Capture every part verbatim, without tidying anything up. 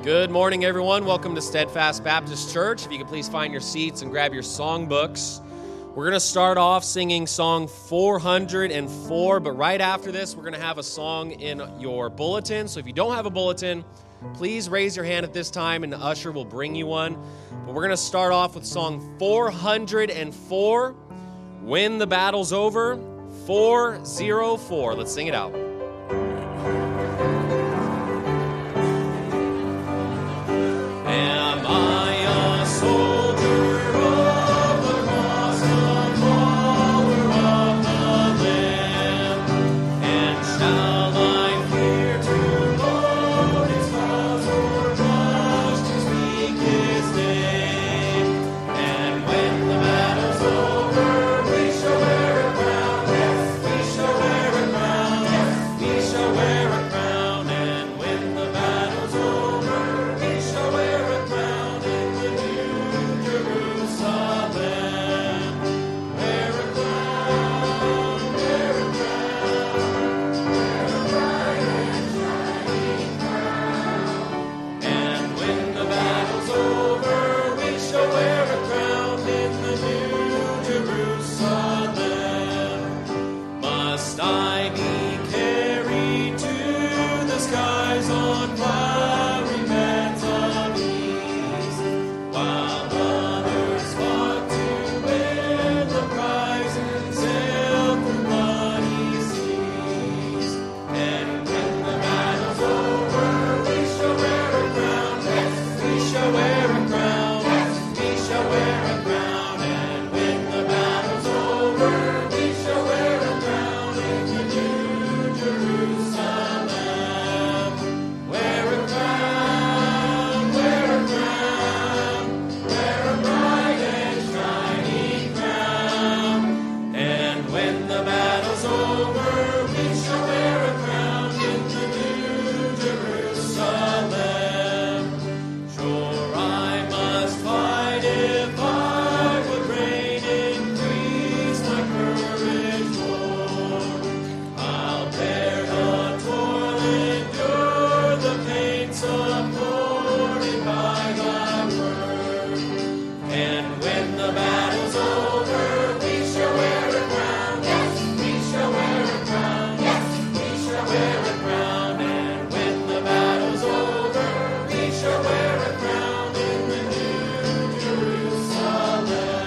Good morning, everyone. Welcome to Steadfast Baptist Church. If you could please find your seats and grab your songbooks. We're going to start off singing song four hundred four, but right after this, we're going to have a song in your bulletin. So if you don't have a bulletin, please raise your hand at this time, and the usher will bring you one. But we're going to start off with song four hundred four, When the Battle's Over, four oh four. Let's sing it out. Am I a soldier of the cross, a follower of the Lamb? And shall I fear to load his cause or blush to speak his name? And when the battle's over, we shall wear a crown. Yes, we shall wear a crown. Yes, we shall wear a crown. And when the battle's over, we shall wear a crown in the new Jerusalem. Wear a crown, wear a crown, wear a bright and shining crown. And when the battle's over, we shall wear a crown in the new Jerusalem. Must I be carried to the skies on flowery bands of ease, while others fought to win the prize and sailed through bloody seas? And when the battle's over, we shall wear a crown. Yes, we shall wear a crown. Yes, we shall wear a crown. And when the battle's over, we shall wear a crown in the new Jerusalem. Wear a crown, wear a crown, wear a bright and shining crown. And when the battle's over, we shall wear a crown in the new Jerusalem. Sure, I must fight if I would reign, increase my courage more. I'll bear the toil, endure the pain, supported by thy word. And when the battle's over, we shall wear a crown. Yes, we shall wear a crown. Yes, we shall wear a crown. And when the battle's over, we shall wear a crown in the new Jerusalem.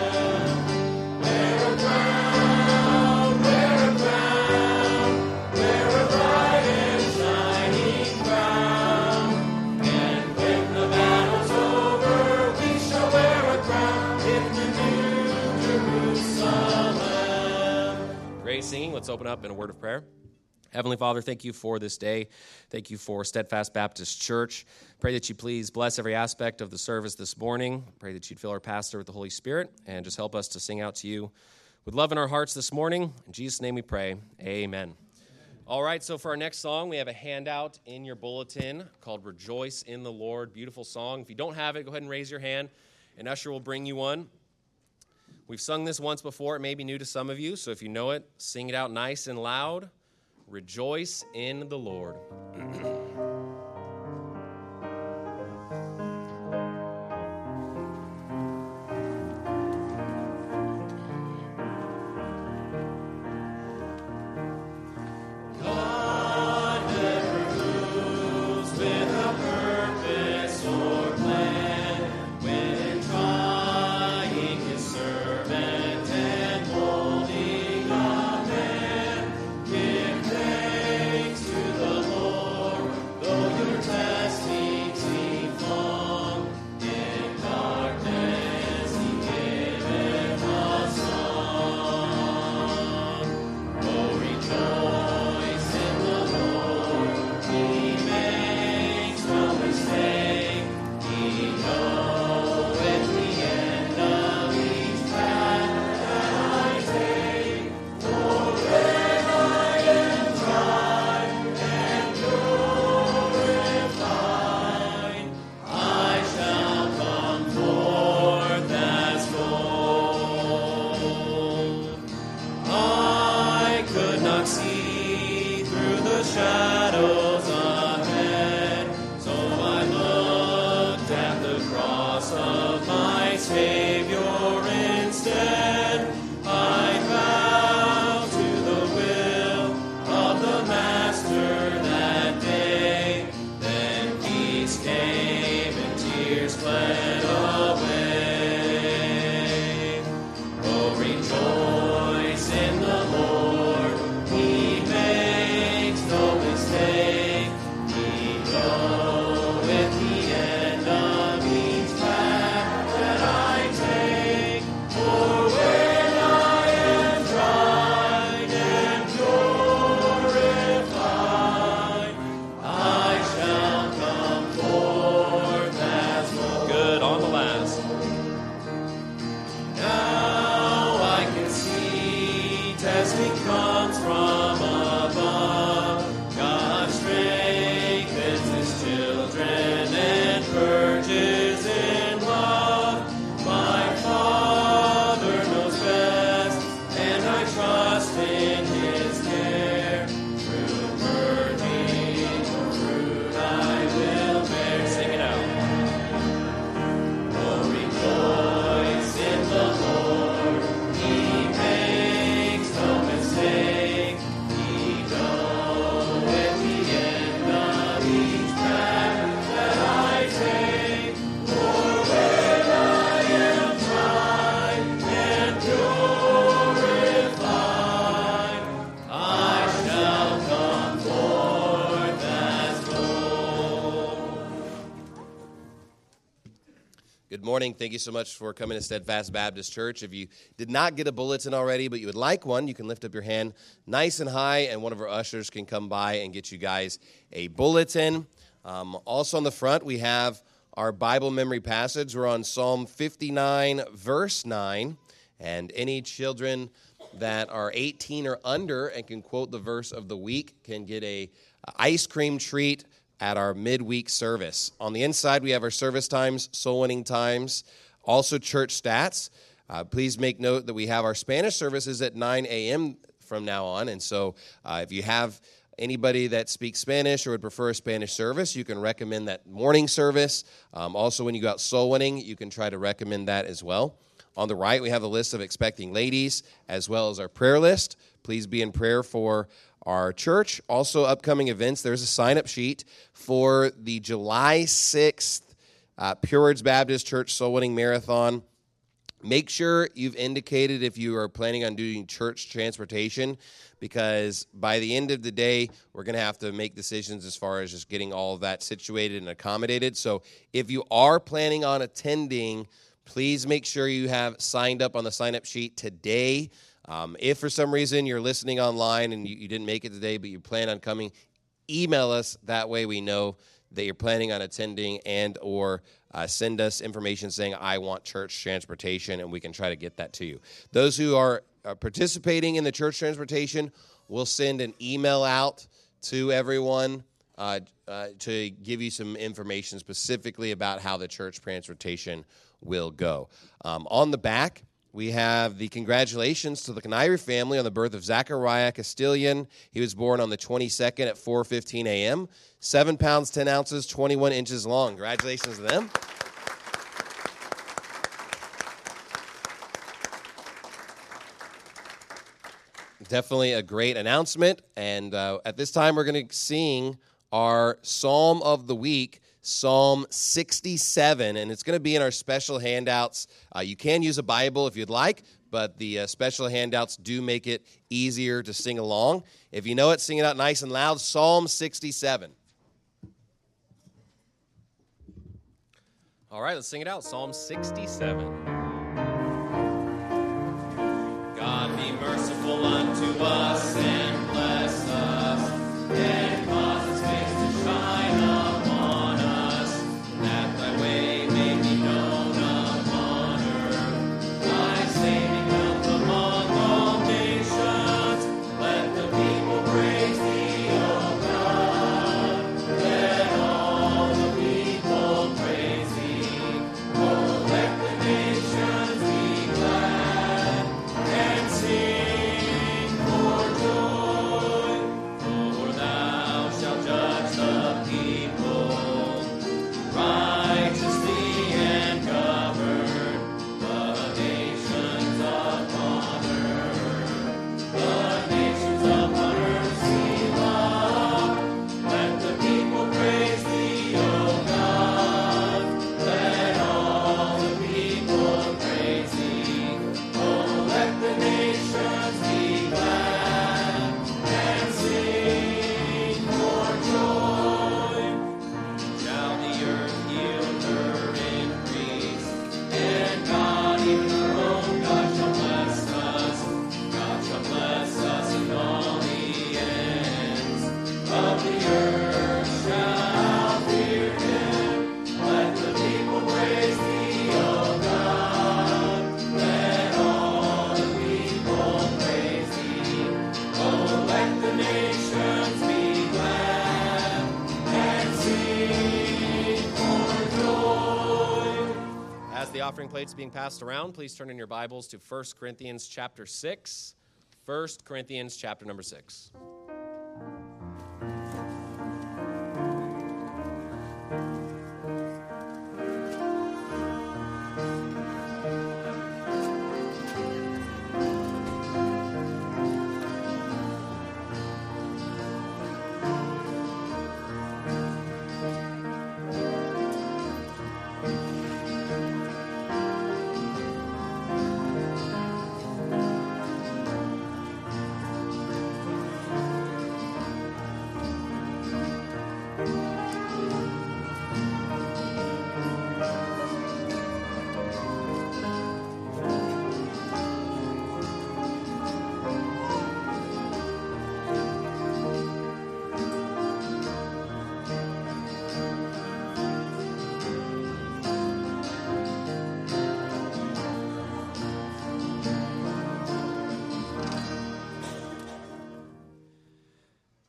Wear a crown, wear a crown, wear a bright and shining crown. And when the battle's over, we shall wear a crown in the new Jerusalem. Great singing. Let's open up in a word of prayer. Heavenly Father, thank you for this day. Thank you for Steadfast Baptist Church. Pray that you please bless every aspect of the service this morning. Pray that you'd fill our pastor with the Holy Spirit and just help us to sing out to you with love in our hearts this morning. In Jesus' name we pray. Amen. All right, so for our next song, we have a handout in your bulletin called Rejoice in the Lord. Beautiful song. If you don't have it, go ahead and raise your hand, and Usher will bring you one. We've sung this once before. It may be new to some of you, so if you know it, sing it out nice and loud. Rejoice in the Lord. God never moves with a purpose or plan when trying his servant and molding a man. Give thanks to the Lord, though your testing seems long. In darkness he giveth a song. Oh, rejoice in the Lord, he makes no mistake. He knoweth the end of each path that I take. For when I am tried and glorified, I shall come forth as gold. I could not see through the shadows ahead, so I looked morning. Thank you so much for coming to Steadfast Baptist Church. If you did not get a bulletin already, but you would like one, you can lift up your hand nice and high, and one of our ushers can come by and get you guys a bulletin. Um, also on the front, we have our Bible memory passage. We're on Psalm fifty-nine, verse nine, and any children that are eighteen or under and can quote the verse of the week can get a, a ice cream treat at our midweek service. On the inside, we have our service times, soul winning times, also church stats. Uh, please make note that we have our Spanish services at nine a.m. from now on, and so uh, if you have anybody that speaks Spanish or would prefer a Spanish service, you can recommend that morning service. Um, also, when you go out soul winning, you can try to recommend that as well. On the right, we have a list of expecting ladies, as well as our prayer list. Please be in prayer for our church. Also, upcoming events, there's a sign-up sheet for the July sixth uh, Pure Words Baptist Church Soul Winning Marathon. Make sure you've indicated if you are planning on doing church transportation, because by the end of the day, we're going to have to make decisions as far as just getting all of that situated and accommodated. So if you are planning on attending, please make sure you have signed up on the sign-up sheet today. Um, if for some reason you're listening online and you, you didn't make it today, but you plan on coming, email us. That way we know that you're planning on attending, and or uh, send us information saying, I want church transportation, and we can try to get that to you. Those who are uh, participating in the church transportation will send an email out to everyone uh, uh, to give you some information specifically about how the church transportation will go. Um, on the back, we have the congratulations to the Canary family on the birth of Zachariah Castillion. He was born on the twenty-second at four fifteen a.m., seven pounds, ten ounces, twenty-one inches long. Congratulations to them. Definitely a great announcement. And uh, at this time, we're going to sing our Psalm of the Week, Psalm sixty-seven, and it's going to be in our special handouts. Uh, you can use a Bible if you'd like, but the uh, special handouts do make it easier to sing along. If you know it, sing it out nice and loud. Psalm sixty-seven. All right, let's sing it out. Psalm sixty-seven. God be merciful unto us and bless us, and cause his face to shine upon us, that thy way may be known upon earth, thy saving health among all nations. Let the people praise thee, O God. Let all the people praise thee. Oh, let the nations be glad and sing for joy. For thou shalt judge the people righteously and govern the nations upon earth. The nations upon earth see love. Let the people praise thee, O God. Let all the people praise thee. Oh, let the nations be glad and sing for joy. Shall the earth yield her increase, and God, even our own God, shall bless us. God shall bless us, and all the ends of the earth shall fear him. Let the people praise thee, O God. Let all the people praise thee. Oh, let the nations be glad and sing for joy. As the offering plate's being passed around, please turn in your Bibles to First Corinthians chapter six. First Corinthians chapter number six.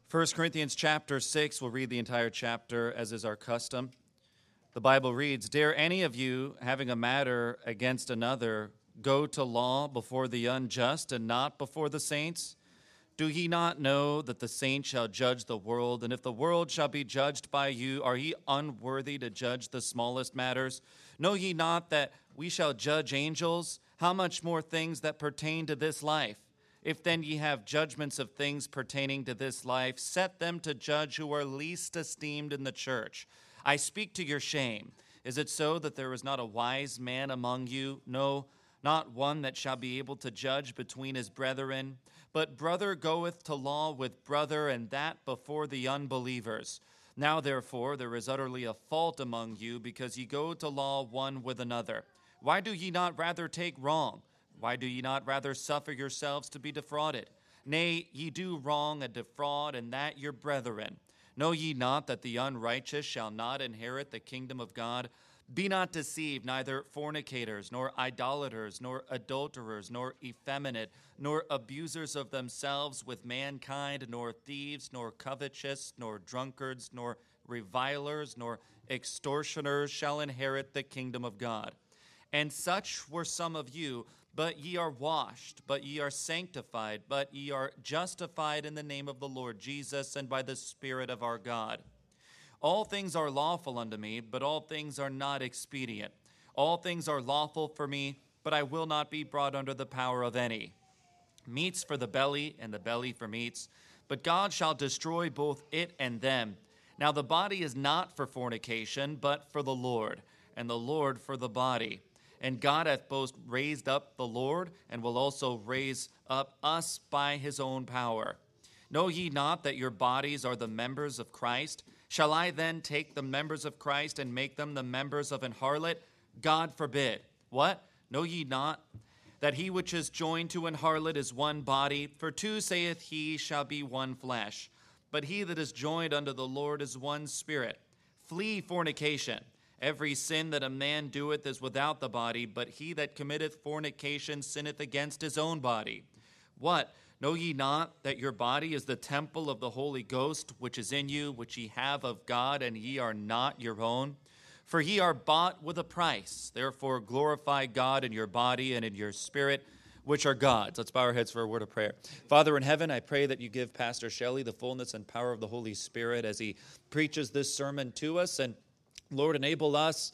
First Corinthians chapter six, we'll read the entire chapter as is our custom. The Bible reads, "Dare any of you, having a matter against another, go to law before the unjust and not before the saints? Do ye not know that the saints shall judge the world? And if the world shall be judged by you, are ye unworthy to judge the smallest matters? Know ye not that we shall judge angels? How much more things that pertain to this life? If then ye have judgments of things pertaining to this life, set them to judge who are least esteemed in the church. I speak to your shame. Is it so that there is not a wise man among you? No, not one that shall be able to judge between his brethren. But brother goeth to law with brother, and that before the unbelievers. Now therefore there is utterly a fault among you, because ye go to law one with another. Why do ye not rather take wrong? Why do ye not rather suffer yourselves to be defrauded? Nay, ye do wrong and defraud, and that your brethren. Know ye not that the unrighteous shall not inherit the kingdom of God? Be not deceived, neither fornicators, nor idolaters, nor adulterers, nor effeminate, nor abusers of themselves with mankind, nor thieves, nor covetous, nor drunkards, nor revilers, nor extortioners shall inherit the kingdom of God. And such were some of you, but ye are washed, but ye are sanctified, but ye are justified in the name of the Lord Jesus and by the Spirit of our God. All things are lawful unto me, but all things are not expedient. All things are lawful for me, but I will not be brought under the power of any. Meats for the belly, and the belly for meats, but God shall destroy both it and them. Now the body is not for fornication, but for the Lord, and the Lord for the body. And God hath both raised up the Lord, and will also raise up us by his own power. Know ye not that your bodies are the members of Christ? Shall I then take the members of Christ and make them the members of an harlot? God forbid. What? Know ye not that he which is joined to an harlot is one body? For two, saith he, shall be one flesh. But he that is joined unto the Lord is one spirit. Flee fornication. Every sin that a man doeth is without the body, but he that committeth fornication sinneth against his own body. What? Know ye not that your body is the temple of the Holy Ghost, which is in you, which ye have of God, and ye are not your own? For ye are bought with a price. Therefore glorify God in your body and in your spirit, which are God's." Let's bow our heads for a word of prayer. Father in heaven, I pray that you give Pastor Shelley the fullness and power of the Holy Spirit as he preaches this sermon to us. And Lord, enable us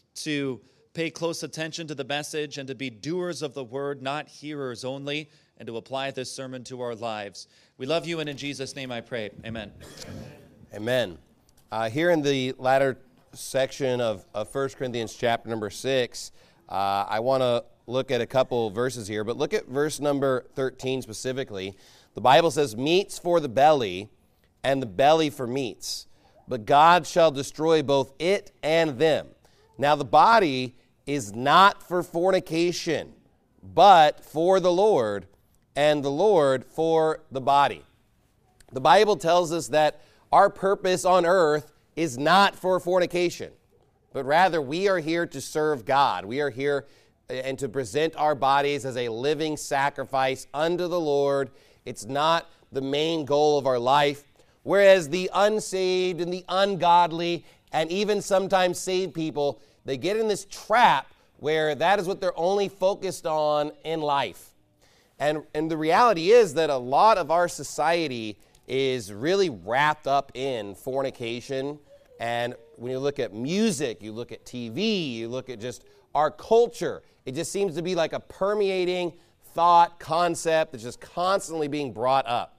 to pay close attention to the message and to be doers of the word, not hearers only, and to apply this sermon to our lives. We love you, and in Jesus' name I pray. Amen. Amen. Uh, here in the latter section of, of First Corinthians chapter number six, uh, I want to look at a couple verses here, but look at verse number thirteen specifically. The Bible says, "Meats for the belly, and the belly for meats. But God shall destroy both it and them. Now the body is not for fornication, but for the Lord, and the Lord for the body." The Bible tells us that our purpose on earth is not for fornication, but rather we are here to serve God. We are here and to present our bodies as a living sacrifice unto the Lord. It's not the main goal of our life. Whereas the unsaved and the ungodly and even sometimes saved people, they get in this trap where that is what they're only focused on in life. And, and the reality is that a lot of our society is really wrapped up in fornication. And when you look at music, you look at T V, you look at just our culture, it just seems to be like a permeating thought, concept that's just constantly being brought up.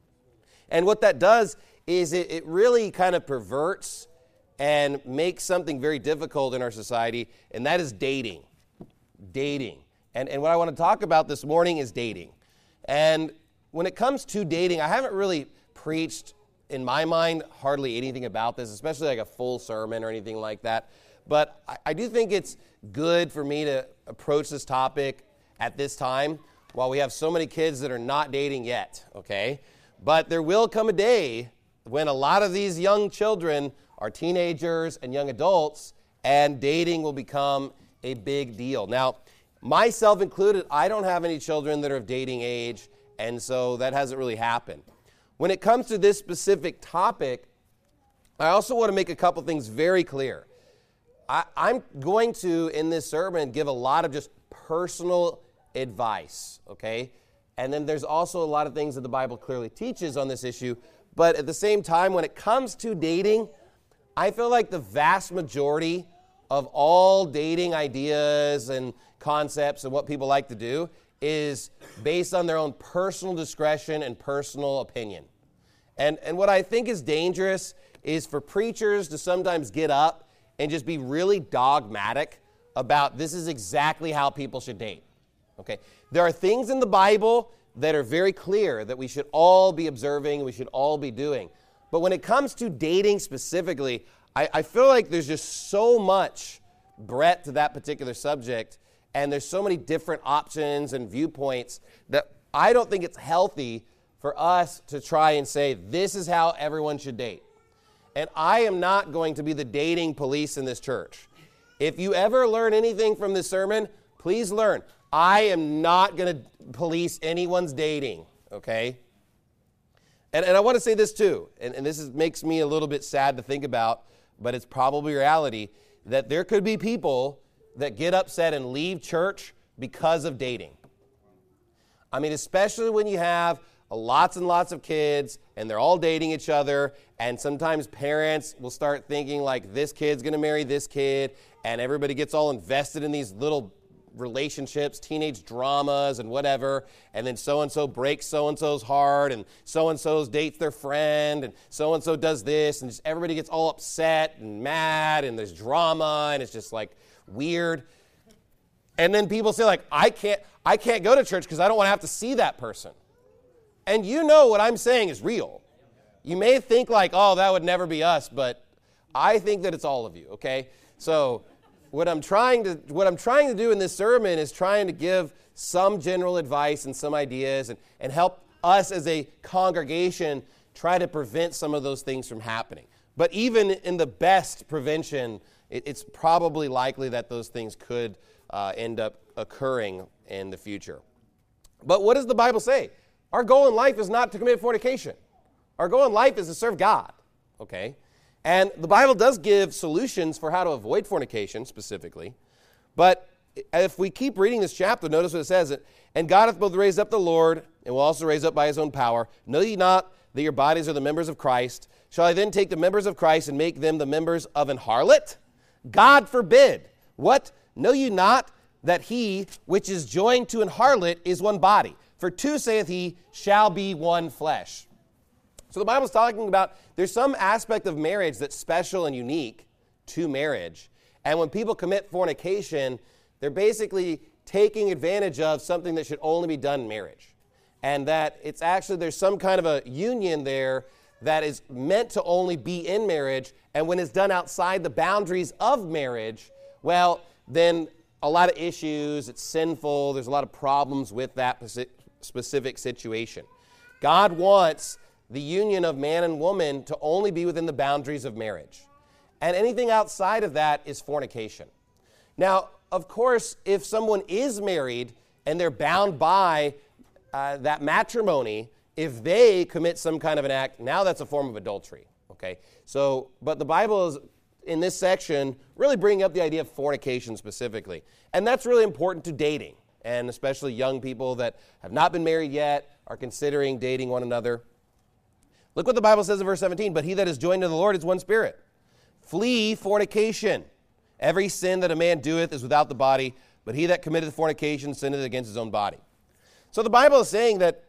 And what that does is it, it really kind of perverts and makes something very difficult in our society, and that is dating. Dating. And, and what I want to talk about this morning is dating. And when it comes to dating, I haven't really preached, in my mind, hardly anything about this, especially like a full sermon or anything like that. But I, I do think it's good for me to approach this topic at this time while we have so many kids that are not dating yet, okay? But there will come a day when a lot of these young children are teenagers and young adults, and dating will become a big deal. Now, myself included, I don't have any children that are of dating age, and so that hasn't really happened. when it comes to this specific topic, I also want to make a couple things very clear. I, I'm going to, in this sermon, give a lot of just personal advice, okay? And then there's also a lot of things that the Bible clearly teaches on this issue. But at the same time, when it comes to dating, I feel like the vast majority of all dating ideas and concepts and what people like to do is based on their own personal discretion and personal opinion. And, and what I think is dangerous is for preachers to sometimes get up and just be really dogmatic about this is exactly how people should date. Okay? There are things in the Bible that are very clear that we should all be observing, we should all be doing. But when it comes to dating specifically, I, I feel like there's just so much breadth to that particular subject, and there's so many different options and viewpoints that I don't think it's healthy for us to try and say, this is how everyone should date. And I am not going to be the dating police in this church. If you ever learn anything from this sermon, please learn. I am not going to police anyone's dating, okay? And, and I want to say this too, and, and this is, makes me a little bit sad to think about, but it's probably reality, that there could be people that get upset and leave church because of dating. I mean, especially when you have lots and lots of kids and they're all dating each other, and sometimes parents will start thinking like this kid's going to marry this kid, and everybody gets all invested in these little relationships, teenage dramas and whatever, and then so-and-so breaks so-and-so's heart, and so-and-so's dates their friend, and so-and-so does this, and just everybody gets all upset and mad, and there's drama, and it's just like weird. And then people say like, I can't, I can't go to church because I don't want to have to see that person. And you know what I'm saying is real. You may think like, oh, that would never be us, but I think that it's all of you, okay? So what I'm trying to what I'm trying to do in this sermon is trying to give some general advice and some ideas and, and help us as a congregation try to prevent some of those things from happening. But even in the best prevention, it, it's probably likely that those things could uh, end up occurring in the future. But what does the Bible say? Our goal in life is not to commit fornication. Our goal in life is to serve God, okay? And the Bible does give solutions for how to avoid fornication specifically. But if we keep reading this chapter, notice what it says. And God hath both raised up the Lord, and will also raise up by his own power. Know ye not that your bodies are the members of Christ? Shall I then take the members of Christ and make them the members of an harlot? God forbid. What? Know ye not that he which is joined to an harlot is one body? For two, saith he, shall be one flesh. So the Bible's talking about there's some aspect of marriage that's special and unique to marriage. And when people commit fornication, they're basically taking advantage of something that should only be done in marriage. And that it's actually, there's some kind of a union there that is meant to only be in marriage. And when it's done outside the boundaries of marriage, well, then a lot of issues, it's sinful, there's a lot of problems with that specific situation. God wants the union of man and woman to only be within the boundaries of marriage. And anything outside of that is fornication. Now, of course, if someone is married and they're bound by uh, that matrimony, if they commit some kind of an act, now that's a form of adultery, okay? So, but the Bible is, in this section, really bringing up the idea of fornication specifically. And that's really important to dating, and especially young people that have not been married yet, are considering dating one another. Look what the Bible says in verse seventeen. But he that is joined to the Lord is one spirit. Flee fornication. Every sin that a man doeth is without the body, but he that committeth fornication sinneth against his own body. So the Bible is saying that,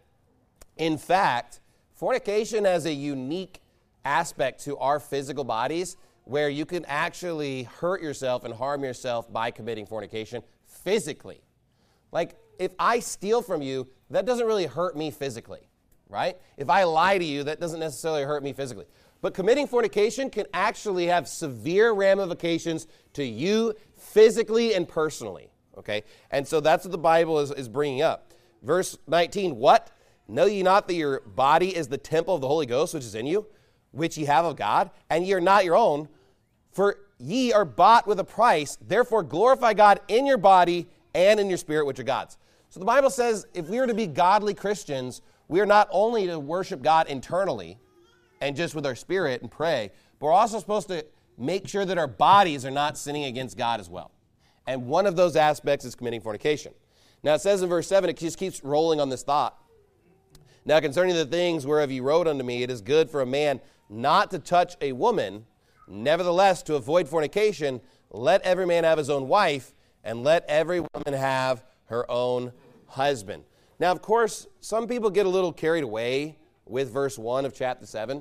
in fact, fornication has a unique aspect to our physical bodies where you can actually hurt yourself and harm yourself by committing fornication physically. Like, if I steal from you, that doesn't really hurt me physically, right? If I lie to you, that doesn't necessarily hurt me physically. But committing fornication can actually have severe ramifications to you physically and personally, okay? And so that's what the Bible is, is bringing up. Verse nineteen, what? Know ye not that your body is the temple of the Holy Ghost, which is in you, which ye have of God, and ye are not your own, for ye are bought with a price. Therefore glorify God in your body and in your spirit, which are God's. So the Bible says if we are to be godly Christians, we are not only to worship God internally and just with our spirit and pray, but we're also supposed to make sure that our bodies are not sinning against God as well. And one of those aspects is committing fornication. Now it says in verse seven, it just keeps rolling on this thought. Now concerning the things whereof ye wrote unto me, it is good for a man not to touch a woman. Nevertheless, to avoid fornication, let every man have his own wife, and let every woman have her own husband. Now, of course, some people get a little carried away with verse one of chapter seven.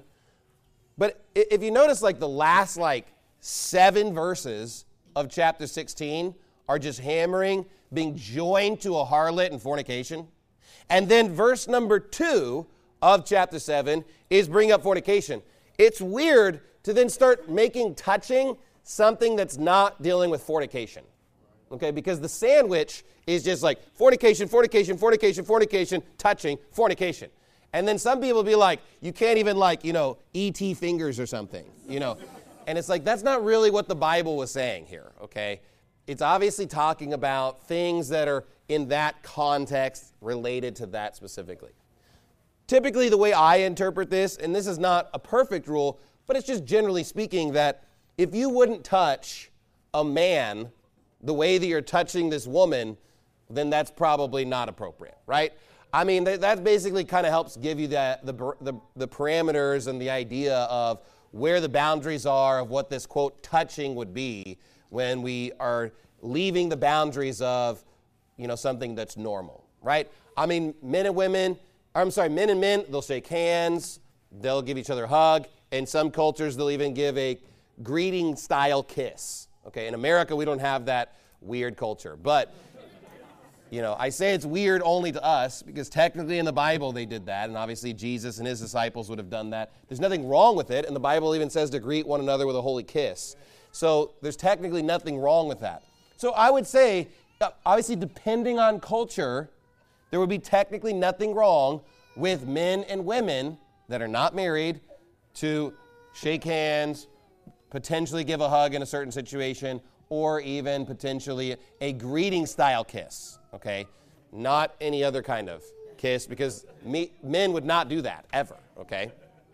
But if you notice, like the last like seven verses of chapter sixteen are just hammering being joined to a harlot and fornication. And then verse number two of chapter seven is bring up fornication. It's weird to then start making touching something that's not dealing with fornication. Okay, because the sandwich is just like fornication, fornication, fornication, fornication, touching, fornication. And then some people be like, you can't even like, you know, E T fingers or something, you know. And it's like, that's not really what the Bible was saying here, okay? It's obviously talking about things that are in that context related to that specifically. Typically, the way I interpret this, and this is not a perfect rule, but it's just generally speaking that if you wouldn't touch a man the way that you're touching this woman, then that's probably not appropriate, right? I mean, that basically kind of helps give you the, the, the, the parameters and the idea of where the boundaries are of what this, quote, touching would be when we are leaving the boundaries of, you know, something that's normal, right? I mean, men and women, I'm sorry, men and men, they'll shake hands, they'll give each other a hug. In some cultures, they'll even give a greeting-style kiss. Okay, in America, we don't have that weird culture. But, you know, I say it's weird only to us because technically in the Bible they did that, and obviously Jesus and his disciples would have done that. There's nothing wrong with it, and the Bible even says to greet one another with a holy kiss. So there's technically nothing wrong with that. So I would say, obviously depending on culture, there would be technically nothing wrong with men and women that are not married to shake hands, potentially give a hug in a certain situation, or even potentially a greeting-style kiss, okay? Not any other kind of kiss, because me, men would not do that, ever, okay?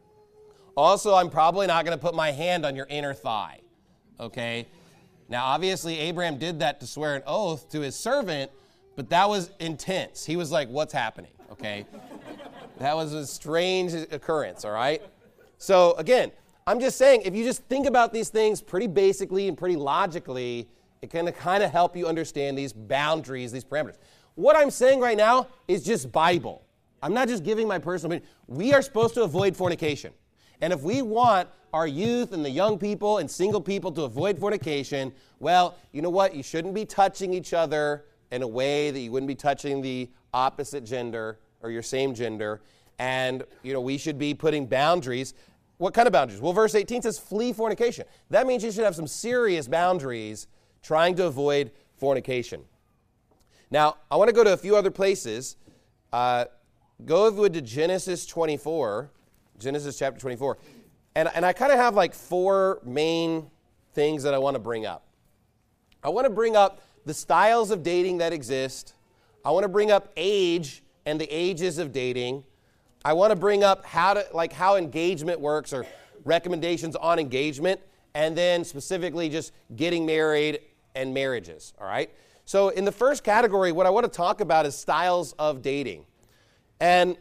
Also, I'm probably not going to put my hand on your inner thigh, okay? Now, obviously, Abraham did that to swear an oath to his servant, but that was intense. He was like, what's happening, okay? That was a strange occurrence, all right? So, again, I'm just saying, if you just think about these things pretty basically and pretty logically, it can kind of help you understand these boundaries, these parameters. What I'm saying right now is just Bible. I'm not just giving my personal opinion. We are supposed to avoid fornication. And if we want our youth and the young people and single people to avoid fornication, well, you know what? You shouldn't be touching each other in a way that you wouldn't be touching the opposite gender or your same gender. And, you know, we should be putting boundaries. What kind of boundaries? Well, verse eighteen says, flee fornication. That means you should have some serious boundaries trying to avoid fornication. Now, I want to go to a few other places. Uh, go with to Genesis twenty-four, Genesis chapter twenty-four. And, and I kind of have like four main things that I want to bring up. I want to bring up the styles of dating that exist. I want to bring up age and the ages of dating. I want to bring up how to like how engagement works or recommendations on engagement, and then specifically just getting married and marriages, all right? So in the first category, what I want to talk about is styles of dating. And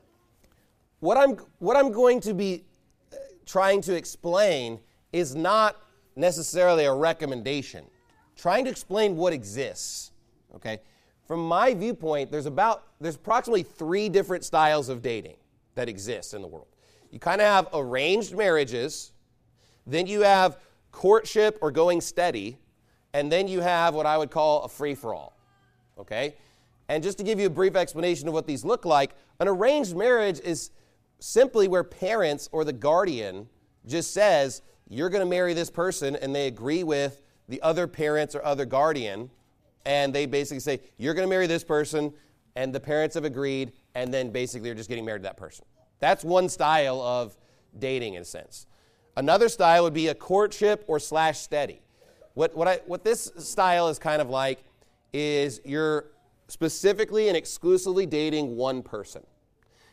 what I'm what I'm going to be trying to explain is not necessarily a recommendation. Trying to explain what exists, okay? From my viewpoint, there's about there's approximately three different styles of dating that exist in the world. You kind of have arranged marriages, then you have courtship or going steady, and then you have what I would call a free-for-all, okay? And just to give you a brief explanation of what these look like, an arranged marriage is simply where parents or the guardian just says, you're going to marry this person, and they agree with the other parents or other guardian, and they basically say, you're going to marry this person, and the parents have agreed, and then basically they're just getting married to that person. That's one style of dating in a sense. Another style would be a courtship or slash steady. What, what, I, what this style is kind of like is you're specifically and exclusively dating one person.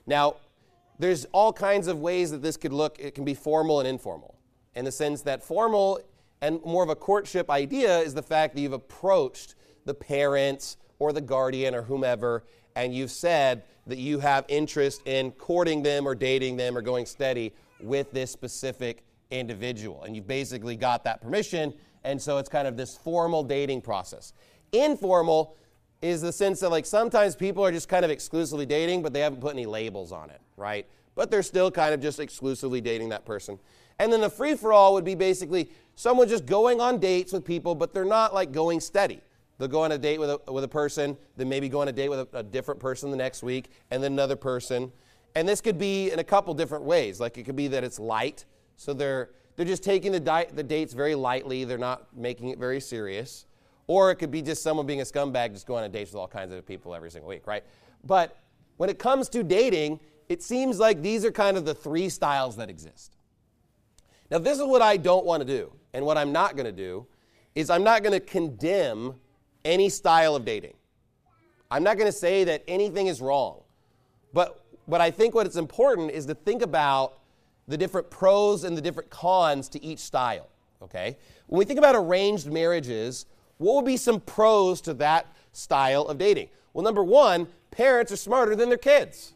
Now, there's all kinds of ways that this could look. It can be formal and informal, in the sense that formal and more of a courtship idea is the fact that you've approached the parents or the guardian or whomever, and you've said that you have interest in courting them or dating them or going steady with this specific individual. And you've basically got that permission, and so it's kind of this formal dating process. Informal is the sense that, like, sometimes people are just kind of exclusively dating, but they haven't put any labels on it, right? But they're still kind of just exclusively dating that person. And then the free-for-all would be basically someone just going on dates with people, but they're not, like, going steady. They'll go on a date with a, with a person, then maybe go on a date with a, a different person the next week, and then another person. And this could be in a couple different ways. Like, it could be that it's light, so they're they're just taking the, di- the dates very lightly. They're not making it very serious. Or it could be just someone being a scumbag, just going on dates with all kinds of people every single week, right? But when it comes to dating, it seems like these are kind of the three styles that exist. Now, this is what I don't want to do, and what I'm not going to do is I'm not going to condemn any style of dating. I'm not going to say that anything is wrong. But, but I think what is important is to think about the different pros and the different cons to each style, okay? When we think about arranged marriages, what would be some pros to that style of dating? Well, number one, parents are smarter than their kids.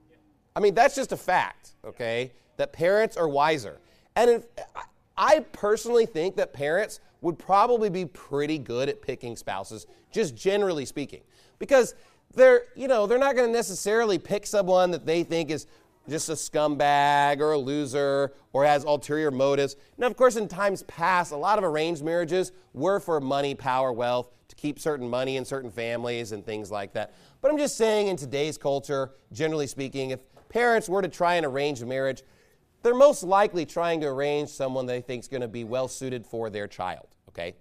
I mean, that's just a fact, okay, that parents are wiser. And if, I personally think that parents would probably be pretty good at picking spouses, just generally speaking, because they're, you know, they're not going to necessarily pick someone that they think is just a scumbag or a loser or has ulterior motives. Now, of course, in times past, a lot of arranged marriages were for money, power, wealth, to keep certain money in certain families and things like that. But I'm just saying, in today's culture, generally speaking, if parents were to try and arrange a marriage, they're most likely trying to arrange someone they think is going to be well-suited for their child, okay?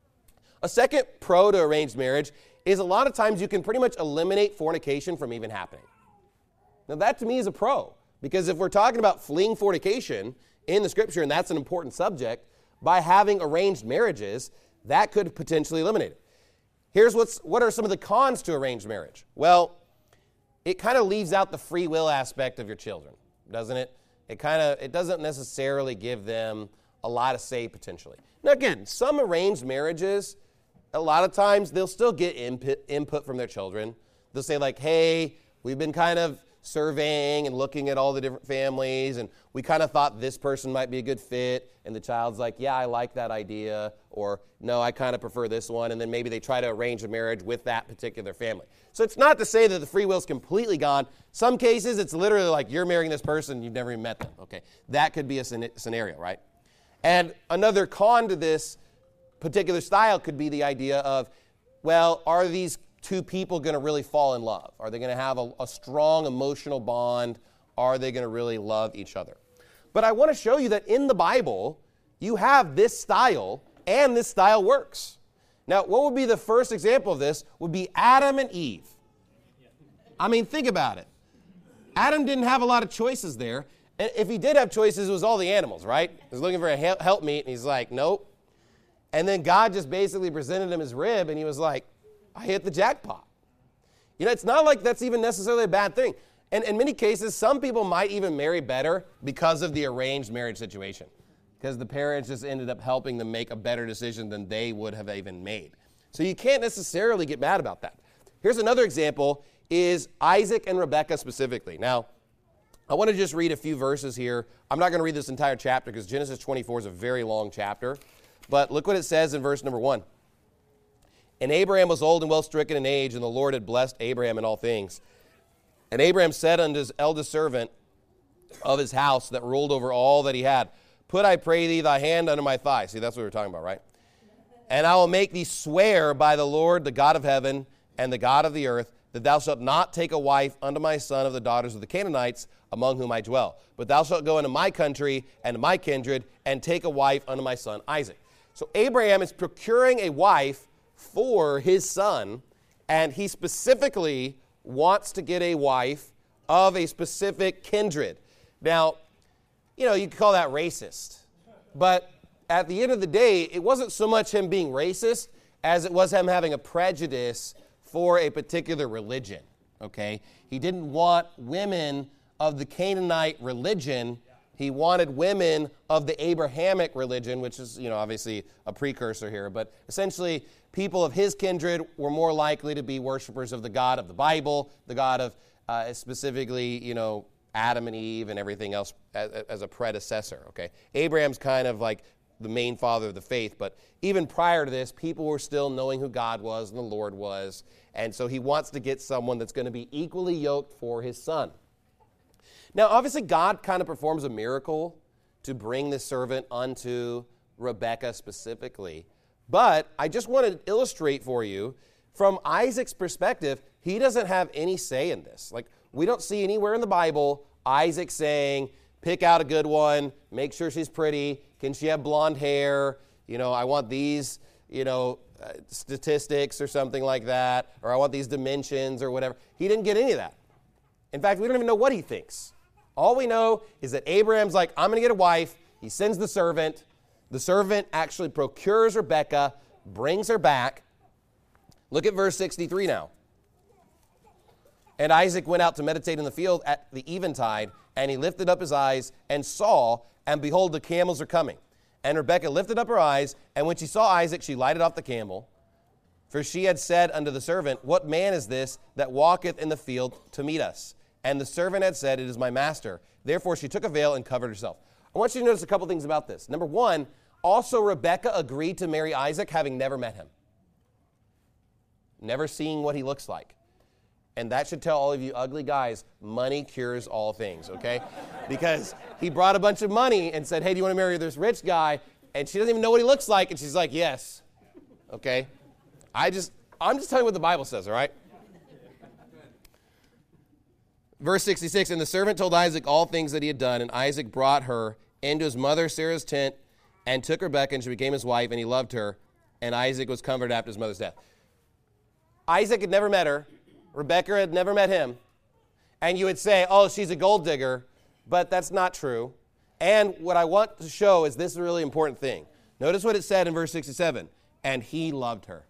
A second pro to arranged marriage is a lot of times you can pretty much eliminate fornication from even happening. Now, that to me is a pro, because if we're talking about fleeing fornication in the Scripture, and that's an important subject, by having arranged marriages, that could potentially eliminate it. Here's what's what are some of the cons to arranged marriage? Well, it kind of leaves out the free will aspect of your children, doesn't it? It kind of it doesn't necessarily give them a lot of say potentially. Now, again, some arranged marriages, a lot of times they'll still get input, input from their children. They'll say, like, hey, we've been kind of surveying and looking at all the different families, and we kind of thought this person might be a good fit, and the child's like, yeah, I like that idea, or no, I kind of prefer this one, and then maybe they try to arrange a marriage with that particular family. So it's not to say that the free will's completely gone. Some cases, it's literally like you're marrying this person, you've never even met them. Okay, that could be a scenario, right? And another con to this particular style could be the idea of, well, are these two people going to really fall in love? Are they going to have a, a strong emotional bond? Are they going to really love each other? But I want to show you that in the Bible, you have this style, and this style works. Now, what would be the first example of this would be Adam and Eve. I mean, think about it. Adam didn't have a lot of choices there. And if he did have choices, it was all the animals, right? He was looking for a helpmeet, and he's like, nope. And then God just basically presented him his rib, and he was like, I hit the jackpot. You know, it's not like that's even necessarily a bad thing. And in many cases, some people might even marry better because of the arranged marriage situation, because the parents just ended up helping them make a better decision than they would have even made. So you can't necessarily get mad about that. Here's another example, is Isaac and Rebekah specifically. Now, I want to just read a few verses here. I'm not going to read this entire chapter because Genesis twenty-four is a very long chapter. But look what it says in verse number one. And Abraham was old and well stricken in age, and the Lord had blessed Abraham in all things. And Abraham said unto his eldest servant of his house that ruled over all that he had, put, I pray thee, thy hand under my thigh. See, that's what we were talking about, right? And I will make thee swear by the Lord, the God of heaven, and the God of the earth, that thou shalt not take a wife unto my son of the daughters of the Canaanites, among whom I dwell. But thou shalt go into my country and to my kindred, and take a wife unto my son Isaac. So Abraham is procuring a wife for his son, and he specifically wants to get a wife of a specific kindred. Now, you know, you could call that racist, but at the end of the day, it wasn't so much him being racist as it was him having a prejudice for a particular religion, okay? He didn't want women of the Canaanite religion. He wanted women of the Abrahamic religion, which is, you know, obviously a precursor here. But essentially, people of his kindred were more likely to be worshipers of the God of the Bible, the God of uh, specifically, you know, Adam and Eve and everything else as, as a predecessor, okay? Abraham's kind of like the main father of the faith, but even prior to this, people were still knowing who God was and the Lord was, and so he wants to get someone that's going to be equally yoked for his son. Now, obviously, God kind of performs a miracle to bring this servant unto Rebekah specifically, but I just want to illustrate for you, from Isaac's perspective, he doesn't have any say in this. Like, we don't see anywhere in the Bible Isaac saying, pick out a good one, make sure she's pretty, can she have blonde hair, you know, I want these, you know, uh, statistics or something like that, or I want these dimensions or whatever. He didn't get any of that. In fact, we don't even know what he thinks. All we know is that Abraham's like, I'm going to get a wife. He sends the servant. The servant actually procures Rebekah, brings her back. Look at verse sixty-three now. And Isaac went out to meditate in the field at the eventide, and he lifted up his eyes and saw, and behold, the camels are coming. And Rebekah lifted up her eyes, and when she saw Isaac, she lighted off the camel. For she had said unto the servant, what man is this that walketh in the field to meet us? And the servant had said, it is my master. Therefore she took a veil and covered herself. I want you to notice a couple things about this. Number one, also Rebekah agreed to marry Isaac, having never met him. Never seeing what he looks like. And that should tell all of you ugly guys, money cures all things, okay? Because he brought a bunch of money and said, hey, do you want to marry this rich guy? And she doesn't even know what he looks like, and she's like, yes. Okay? I just, I'm just telling you what the Bible says, all right? Verse sixty-six, and the servant told Isaac all things that he had done, and Isaac brought her into his mother Sarah's tent and took Rebekah, and she became his wife, and he loved her, and Isaac was comforted after his mother's death. Isaac had never met her. Rebekah had never met him. And you would say, oh, she's a gold digger, but that's not true. And what I want to show is this really important thing. Notice what it said in verse sixty-seven, and he loved her.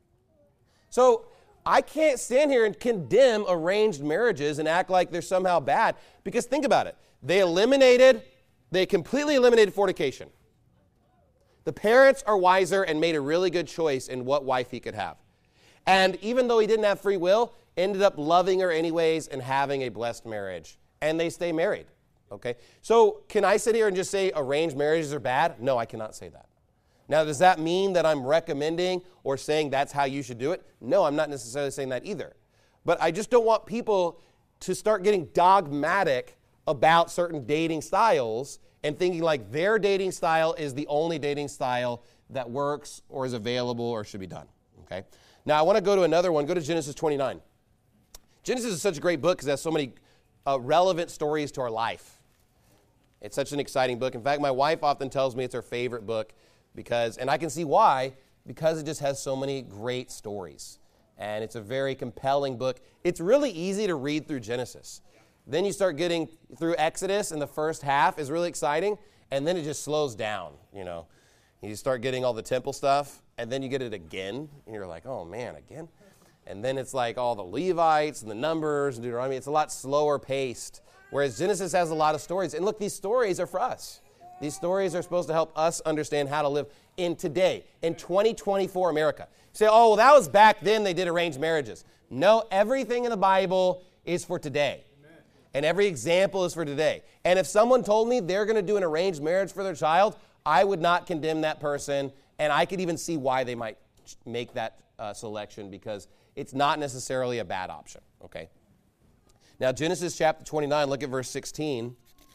So I can't stand here and condemn arranged marriages and act like they're somehow bad, because think about it. They eliminated, they completely eliminated fornication. The parents are wiser and made a really good choice in what wife he could have. And even though he didn't have free will, ended up loving her anyways and having a blessed marriage. And they stay married, okay? So can I sit here and just say arranged marriages are bad? No, I cannot say that. Now, does that mean that I'm recommending or saying that's how you should do it? No, I'm not necessarily saying that either. But I just don't want people to start getting dogmatic about certain dating styles and thinking like their dating style is the only dating style that works or is available or should be done, okay? Now, I want to go to another one. Go to Genesis twenty-nine. Genesis is such a great book because it has so many uh, relevant stories to our life. It's such an exciting book. In fact, my wife often tells me it's her favorite book because, and I can see why, because it just has so many great stories. And it's a very compelling book. It's really easy to read through Genesis. Then you start getting through Exodus, and the first half is really exciting, and then it just slows down, you know. You start getting all the temple stuff, and then you get it again, and you're like, oh, man, again? And then it's like all the Levites and the Numbers and Deuteronomy. It's a lot slower paced, whereas Genesis has a lot of stories. And look, these stories are for us. These stories are supposed to help us understand how to live in today, in twenty twenty-four America. You say, oh, well, that was back then they did arranged marriages. No, everything in the Bible is for today. Amen. And every example is for today. And if someone told me they're going to do an arranged marriage for their child, I would not condemn that person, and I could even see why they might make that uh, selection because it's not necessarily a bad option, okay? Now, Genesis chapter twenty-nine, look at verse sixteen.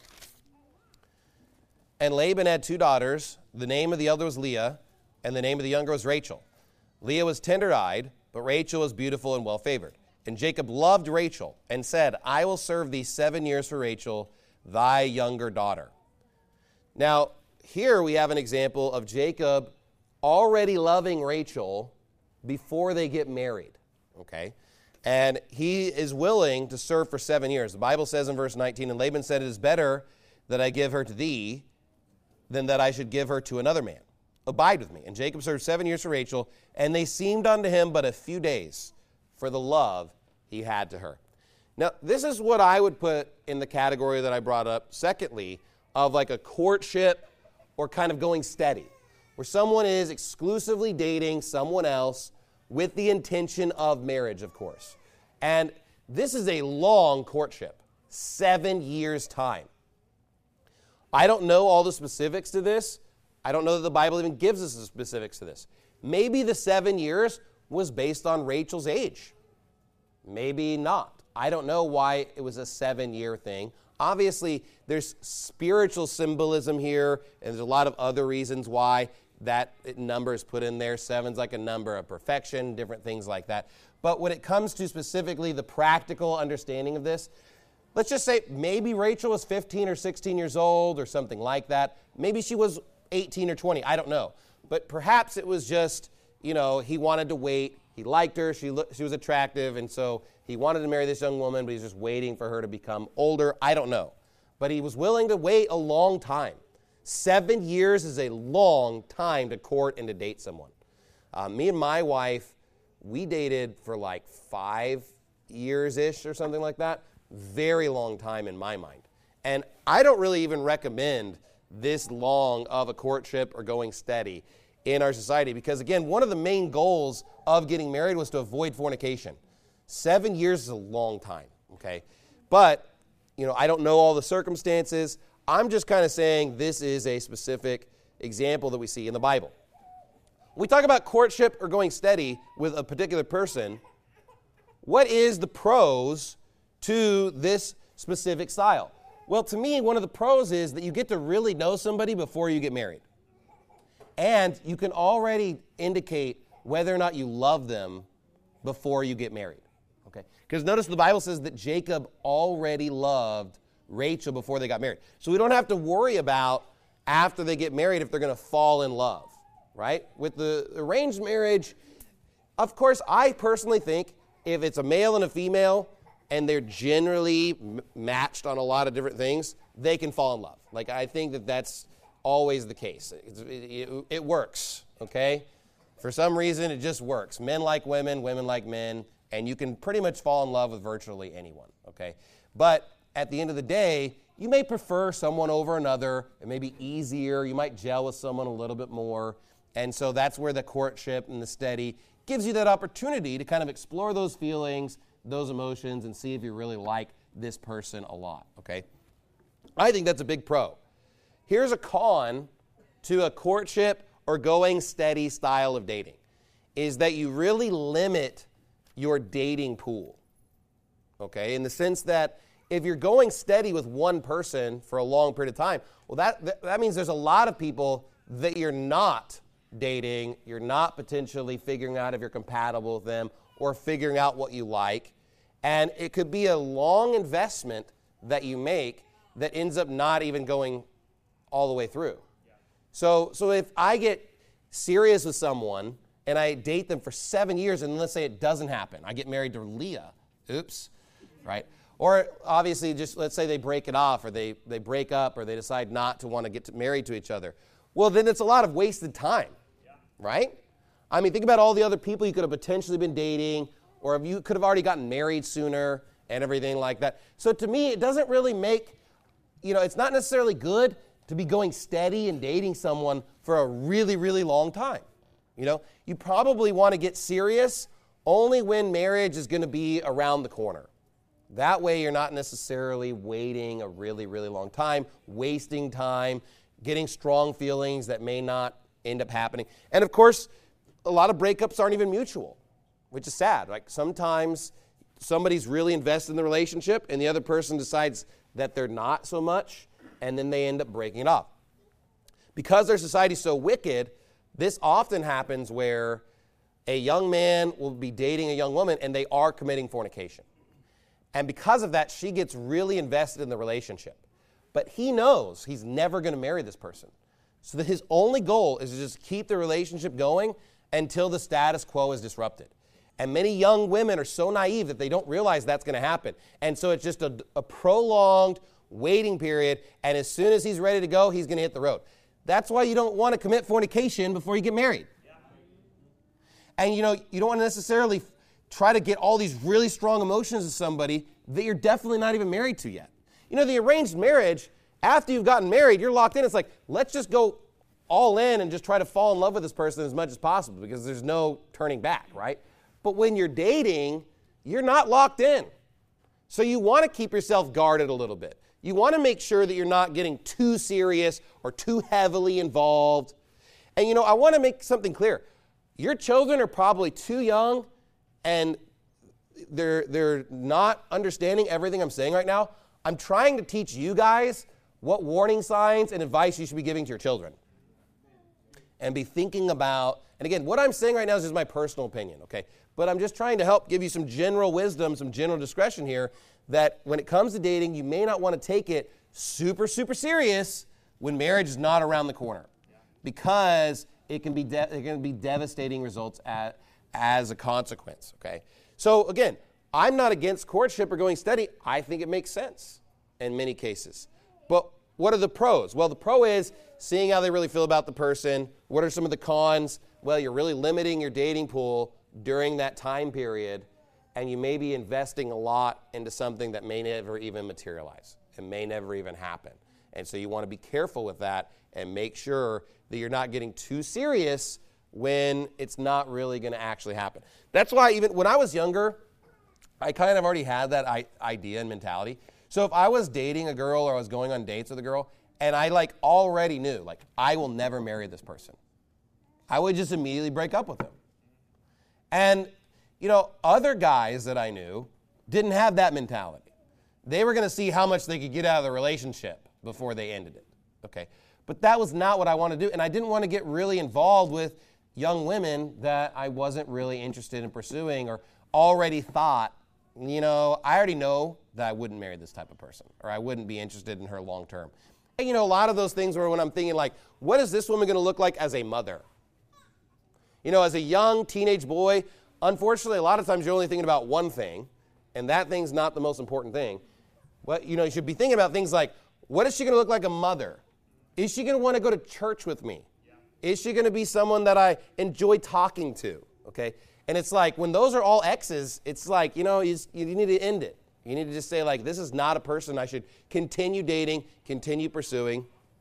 And Laban had two daughters. The name of the elder was Leah, and the name of the younger was Rachel. Leah was tender-eyed, but Rachel was beautiful and well-favored. And Jacob loved Rachel and said, I will serve thee seven years for Rachel, thy younger daughter. Now, here we have an example of Jacob already loving Rachel before they get married, okay? And he is willing to serve for seven years. The Bible says in verse nineteen, and Laban said, it is better that I give her to thee than that I should give her to another man. Abide with me. And Jacob served seven years for Rachel, and they seemed unto him but a few days for the love he had to her. Now, this is what I would put in the category that I brought up, secondly, of like a courtship or kind of going steady, where someone is exclusively dating someone else with the intention of marriage, of course. And this is a long courtship, seven years' time. I don't know all the specifics to this. I don't know that the Bible even gives us the specifics to this. Maybe the seven years was based on Rachel's age. Maybe not. I don't know why it was a seven-year thing. Obviously, there's spiritual symbolism here, and there's a lot of other reasons why that number is put in there. Seven's like a number of perfection, different things like that. But when it comes to specifically the practical understanding of this, let's just say maybe Rachel was fifteen or sixteen years old or something like that. Maybe she was eighteen or twenty. I don't know. But perhaps it was just, you know, he wanted to wait. He liked her. She looked, she was attractive, and so he wanted to marry this young woman, but he's just waiting for her to become older. I don't know. But he was willing to wait a long time. Seven years is a long time to court and to date someone. Uh, me and my wife, we dated for like five years-ish or something like that. Very long time in my mind. And I don't really even recommend this long of a courtship or going steady in our society because, again, one of the main goals of getting married was to avoid fornication. Seven years is a long time, okay? But, you know, I don't know all the circumstances. I'm just kind of saying this is a specific example that we see in the Bible. When we talk about courtship or going steady with a particular person, what is the pros to this specific style? Well, to me, one of the pros is that you get to really know somebody before you get married. And you can already indicate whether or not you love them before you get married. Okay? Because notice the Bible says that Jacob already loved Rachel before they got married. So we don't have to worry about after they get married if they're going to fall in love, right? With the arranged marriage, of course, I personally think if it's a male and a female and they're generally m- matched on a lot of different things, they can fall in love. Like, I think that that's always the case. It, it, it works, okay? For some reason, it just works. Men like women, women like men, and you can pretty much fall in love with virtually anyone, okay? But at the end of the day, you may prefer someone over another. It may be easier. You might gel with someone a little bit more. And so that's where the courtship and the steady gives you that opportunity to kind of explore those feelings, those emotions, and see if you really like this person a lot, okay? I think that's a big pro. Here's a con to a courtship or going steady style of dating, is that you really limit your dating pool, okay? In the sense that if you're going steady with one person for a long period of time, well, that, that, that means there's a lot of people that you're not dating, you're not potentially figuring out if you're compatible with them or figuring out what you like. And it could be a long investment that you make that ends up not even going all the way through. Yeah. So, so if I get serious with someone and I date them for seven years and let's say it doesn't happen, I get married to Leah, oops, right? Or obviously just let's say they break it off or they, they break up or they decide not to want to get to, married to each other. Well, then it's a lot of wasted time, yeah. Right? I mean, think about all the other people you could have potentially been dating, or if you could have already gotten married sooner and everything like that. So to me, it doesn't really make, you know, it's not necessarily good to be going steady and dating someone for a really, really long time. You know, you probably want to get serious only when marriage is going to be around the corner. That way you're not necessarily waiting a really, really long time, wasting time, getting strong feelings that may not end up happening. And of course, a lot of breakups aren't even mutual, which is sad. Like sometimes somebody's really invested in the relationship and the other person decides that they're not so much, and then they end up breaking it off. Because their society's so wicked, this often happens where a young man will be dating a young woman and they are committing fornication. And because of that, she gets really invested in the relationship. But he knows he's never going to marry this person. So that his only goal is to just keep the relationship going until the status quo is disrupted. And many young women are so naive that they don't realize that's going to happen. And so it's just a, a prolonged waiting period. And as soon as he's ready to go, he's going to hit the road. That's why you don't want to commit fornication before you get married. And, you know, you don't want to necessarily try to get all these really strong emotions to somebody that you're definitely not even married to yet. You know, the arranged marriage, after you've gotten married, you're locked in. It's like, let's just go all in and just try to fall in love with this person as much as possible because there's no turning back, right? But when you're dating, you're not locked in. So you want to keep yourself guarded a little bit. You want to make sure that you're not getting too serious or too heavily involved. And, you know, I want to make something clear. Your children are probably too young and they're, they're not understanding everything I'm saying right now. I'm trying to teach you guys what warning signs and advice you should be giving to your children. And be thinking about, and again, what I'm saying right now is just my personal opinion, okay? But I'm just trying to help give you some general wisdom, some general discretion here, that when it comes to dating, you may not want to take it super, super serious when marriage is not around the corner. Because it can be de- it can be devastating results at, as a consequence, okay? So again, I'm not against courtship or going steady. I think it makes sense in many cases. But what are the pros? Well, the pro is seeing how they really feel about the person. What are some of the cons? Well, you're really limiting your dating pool during that time period, and you may be investing a lot into something that may never even materialize. It may never even happen. And so you want to be careful with that and make sure that you're not getting too serious when it's not really going to actually happen. That's why even when I was younger, I kind of already had that I- idea and mentality. So if I was dating a girl or I was going on dates with a girl and I like already knew, like, I will never marry this person, I would just immediately break up with them. And, you know, other guys that I knew didn't have that mentality. They were going to see how much they could get out of the relationship before they ended it, okay? But that was not what I wanted to do, and I didn't want to get really involved with young women that I wasn't really interested in pursuing or already thought, you know, I already know that I wouldn't marry this type of person or I wouldn't be interested in her long term. And, you know, a lot of those things were when I'm thinking, like, what is this woman going to look like as a mother? You know, as a young teenage boy, unfortunately, a lot of times you're only thinking about one thing, and that thing's not the most important thing. Well, you know, you should be thinking about things like, what is she going to look like a mother? Is she going to want to go to church with me? Yeah. Is she going to be someone that I enjoy talking to? Okay? And it's like, when those are all X's, it's like, you know, you, you need to end it. You need to just say, like, this is not a person I should continue dating, continue pursuing.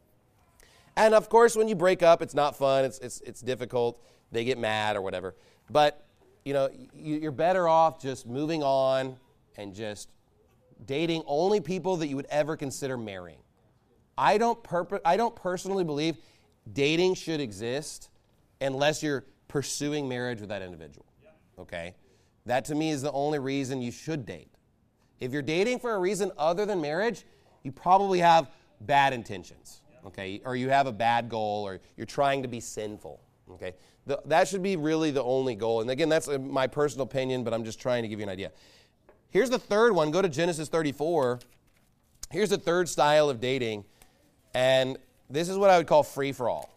And, of course, when you break up, it's not fun. It's it's it's difficult. They get mad or whatever. But, you know, you, you're better off just moving on and just dating only people that you would ever consider marrying. I don't purpo- I don't personally believe dating should exist unless you're pursuing marriage with that individual, okay? That, to me, is the only reason you should date. If you're dating for a reason other than marriage, you probably have bad intentions, okay? Or you have a bad goal, or you're trying to be sinful, okay? The, that should be really the only goal. And again, that's my personal opinion, but I'm just trying to give you an idea. Here's the third one. Go to Genesis thirty-four. Here's the third style of dating, and this is what I would call free-for-all.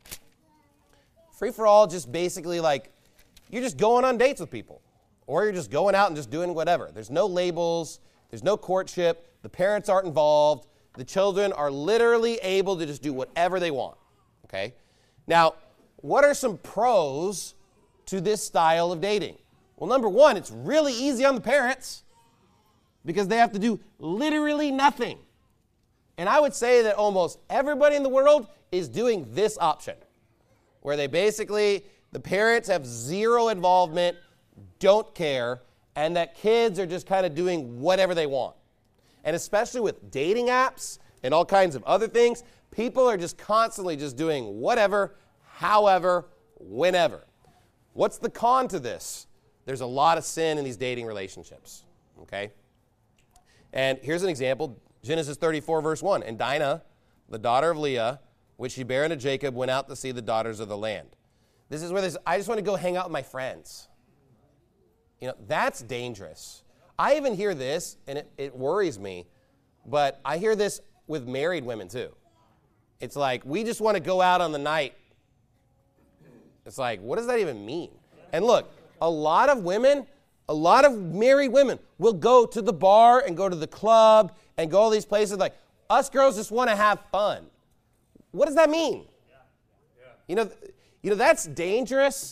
Free-for-all, just basically like you're just going on dates with people, or you're just going out and just doing whatever. There's no labels. There's no courtship. The parents aren't involved. The children are literally able to just do whatever they want, okay? Now, what are some pros to this style of dating? Well, number one, it's really easy on the parents because they have to do literally nothing. And I would say that almost everybody in the world is doing this option, where they basically, the parents have zero involvement, don't care, and that kids are just kind of doing whatever they want. And especially with dating apps and all kinds of other things, people are just constantly just doing whatever, however, whenever. What's the con to this? There's a lot of sin in these dating relationships, okay? And here's an example, Genesis thirty-four, verse one. And Dinah, the daughter of Leah, which she bare unto Jacob, went out to see the daughters of the land. This is where this, I just want to go hang out with my friends. You know, that's dangerous. I even hear this, and it, it worries me, but I hear this with married women too. It's like, we just want to go out on the night. It's like, what does that even mean? And look, a lot of women, a lot of married women will go to the bar and go to the club and go all these places like, us girls just want to have fun. What does that mean? You know, you know that's dangerous.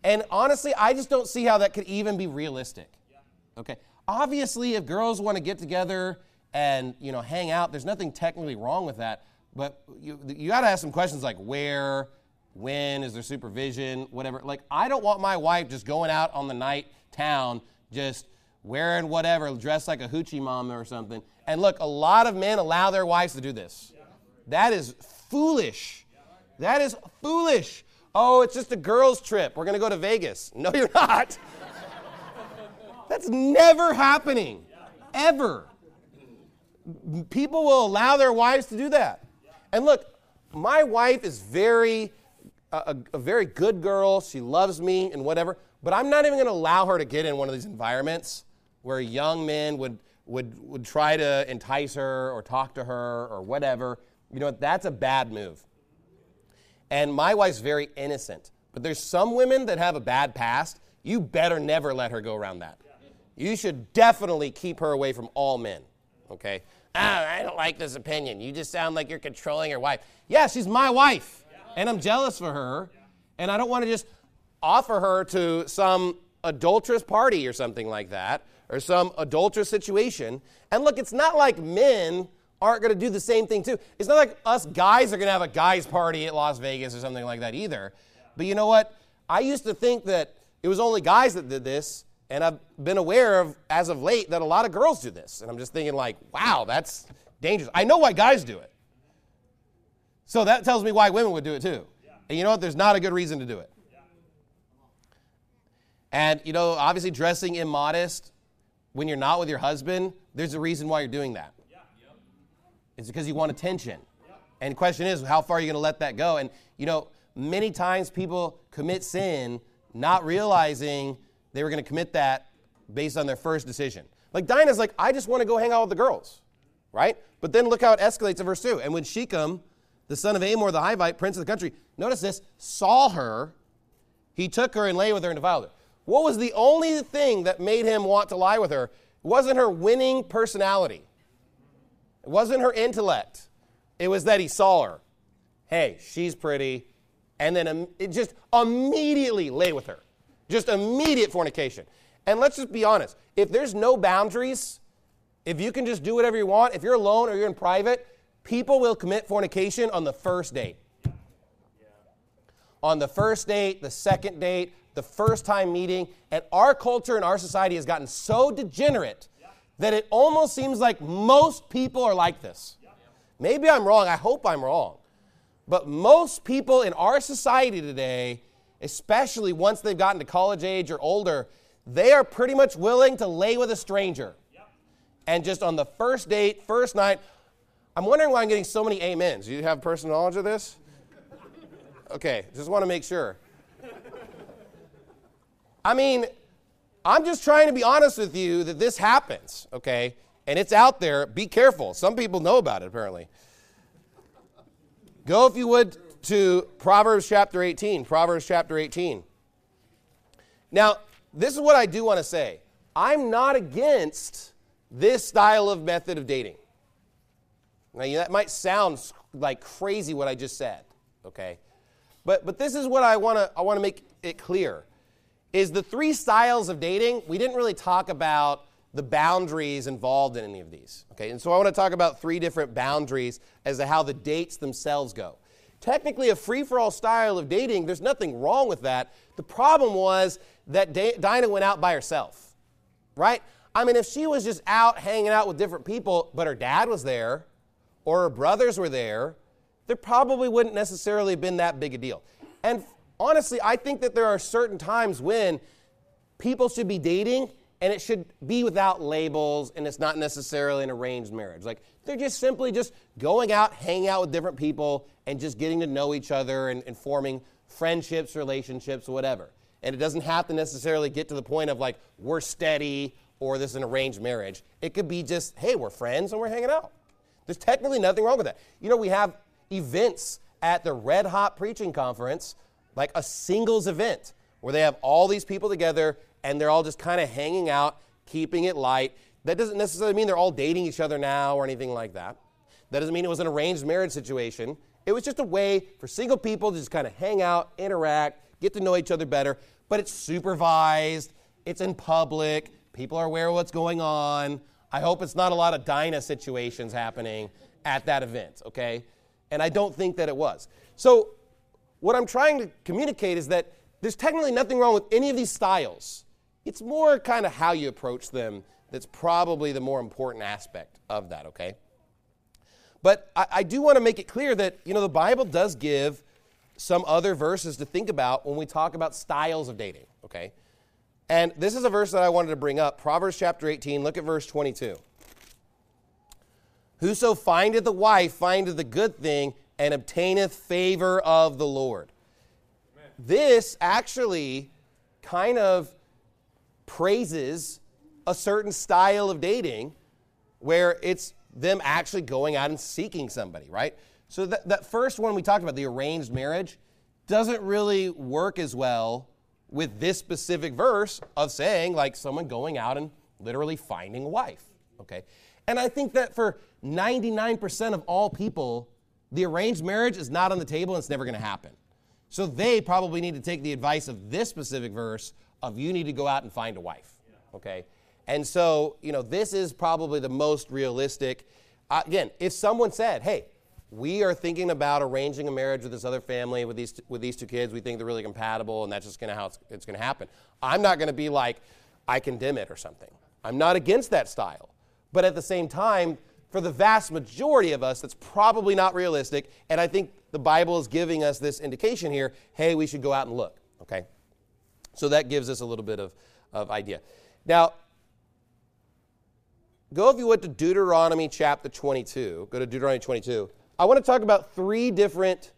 And honestly, I just don't see how that could even be realistic. Okay. Obviously, if girls want to get together and, you know, hang out, there's nothing technically wrong with that. But you you got to ask some questions like where, when, is there supervision, whatever. Like, I don't want my wife just going out on the night town, just wearing whatever, dressed like a hoochie mama or something. And look, a lot of men allow their wives to do this. That is foolish. That is foolish. Oh, it's just a girls' trip. We're going to go to Vegas. No, you're not. That's never happening, ever. People will allow their wives to do that. And look, my wife is very, a, a very good girl. She loves me and whatever. But I'm not even going to allow her to get in one of these environments where young men would, would, would try to entice her or talk to her or whatever. You know what? That's a bad move. And my wife's very innocent. But there's some women that have a bad past. You better never let her go around that. You should definitely keep her away from all men, okay? Ah, I don't like this opinion. You just sound like you're controlling your wife. Yeah, she's my wife, and I'm jealous for her, and I don't want to just offer her to some adulterous party or something like that, or some adulterous situation. And look, it's not like men aren't going to do the same thing too. It's not like us guys are going to have a guys party at Las Vegas or something like that either. But you know what? I used to think that it was only guys that did this. And I've been aware of, as of late, that a lot of girls do this. And I'm just thinking like, wow, that's dangerous. I know why guys do it. So that tells me why women would do it too. Yeah. And you know what? There's not a good reason to do it. Yeah. And, you know, obviously dressing immodest when you're not with your husband, there's a reason why you're doing that. Yeah. Yep. It's because you want attention. Yep. And the question is, how far are you going to let that go? And, you know, many times people commit sin not realizing they were going to commit that based on their first decision. Like Dinah's like, I just want to go hang out with the girls, right? But then look how it escalates in verse two. And when Shechem, the son of Hamor, the Hivite, prince of the country, notice this, saw her, he took her and lay with her and defiled her. What was the only thing that made him want to lie with her? It wasn't her winning personality. It wasn't her intellect. It was that he saw her. Hey, she's pretty. And then it just immediately lay with her. Just immediate fornication. And let's just be honest. If there's no boundaries, if you can just do whatever you want, if you're alone or you're in private, people will commit fornication on the first date. Yeah. On the first date, the second date, the first time meeting. And our culture and our society has gotten so degenerate yeah. that it almost seems like most people are like this. Yeah. Maybe I'm wrong. I hope I'm wrong. But most people in our society today, especially once they've gotten to college age or older, they are pretty much willing to lay with a stranger. Yep. And just on the first date, first night, I'm wondering why I'm getting so many amens. Do you have personal knowledge of this? Okay, just want to make sure. I mean, I'm just trying to be honest with you that this happens, okay? And it's out there. Be careful. Some people know about it, apparently. Go, if you would, to Proverbs chapter eighteen. Proverbs chapter eighteen. Now, this is what I do want to say. I'm not against this style of method of dating. Now, that might sound like crazy what I just said, okay? But but this is what I want to I want to make it clear. Is the three styles of dating, we didn't really talk about the boundaries involved in any of these, okay? And so I want to talk about three different boundaries as to how the dates themselves go. Technically, a free-for-all style of dating, there's nothing wrong with that. The problem was that Dinah went out by herself, right? I mean, if she was just out hanging out with different people, but her dad was there, or her brothers were there, there probably wouldn't necessarily have been that big a deal. And honestly, I think that there are certain times when people should be dating, and it should be without labels, and it's not necessarily an arranged marriage. Like, they're just simply just going out, hanging out with different people, and just getting to know each other and, and forming friendships, relationships, whatever. And it doesn't have to necessarily get to the point of, like, we're steady or this is an arranged marriage. It could be just, hey, we're friends and we're hanging out. There's technically nothing wrong with that. You know, we have events at the Red Hot Preaching Conference, like a singles event, where they have all these people together and they're all just kind of hanging out, keeping it light. That doesn't necessarily mean they're all dating each other now or anything like that. That doesn't mean it was an arranged marriage situation. It was just a way for single people to just kind of hang out, interact, get to know each other better. but it's supervised, it's in public, people are aware of what's going on. I hope it's not a lot of Dinah situations happening at that event, okay? And I don't think that it was. So what I'm trying to communicate is that there's technically nothing wrong with any of these styles. It's more kind of how you approach them that's probably the more important aspect of that, okay? But I, I do want to make it clear that, you know, the Bible does give some other verses to think about when we talk about styles of dating, okay? And this is a verse that I wanted to bring up, Proverbs chapter eighteen, look at verse twenty-two. Whoso findeth a wife findeth a good thing and obtaineth favor of the Lord. Amen. This actually kind of praises a certain style of dating where it's them actually going out and seeking somebody, right? So that, that first one we talked about, the arranged marriage, doesn't really work as well with this specific verse of saying, like, someone going out and literally finding a wife, okay? And I think that for ninety-nine percent of all people, the arranged marriage is not on the table and it's never going to happen. So they probably need to take the advice of this specific verse of you need to go out and find a wife, okay? And so, you know, this is probably the most realistic. Uh, again, if someone said, hey, we are thinking about arranging a marriage with this other family, with these with these two kids. We think they're really compatible, and that's just going to how it's, it's going to happen. I'm not going to be like, I condemn it or something. I'm not against that style. But at the same time, for the vast majority of us, that's probably not realistic. And I think the Bible is giving us this indication here, hey, we should go out and look, okay? So that gives us a little bit of, of idea. Now, go if you would to Deuteronomy chapter twenty-two. Go to Deuteronomy twenty-two. I want to talk about three different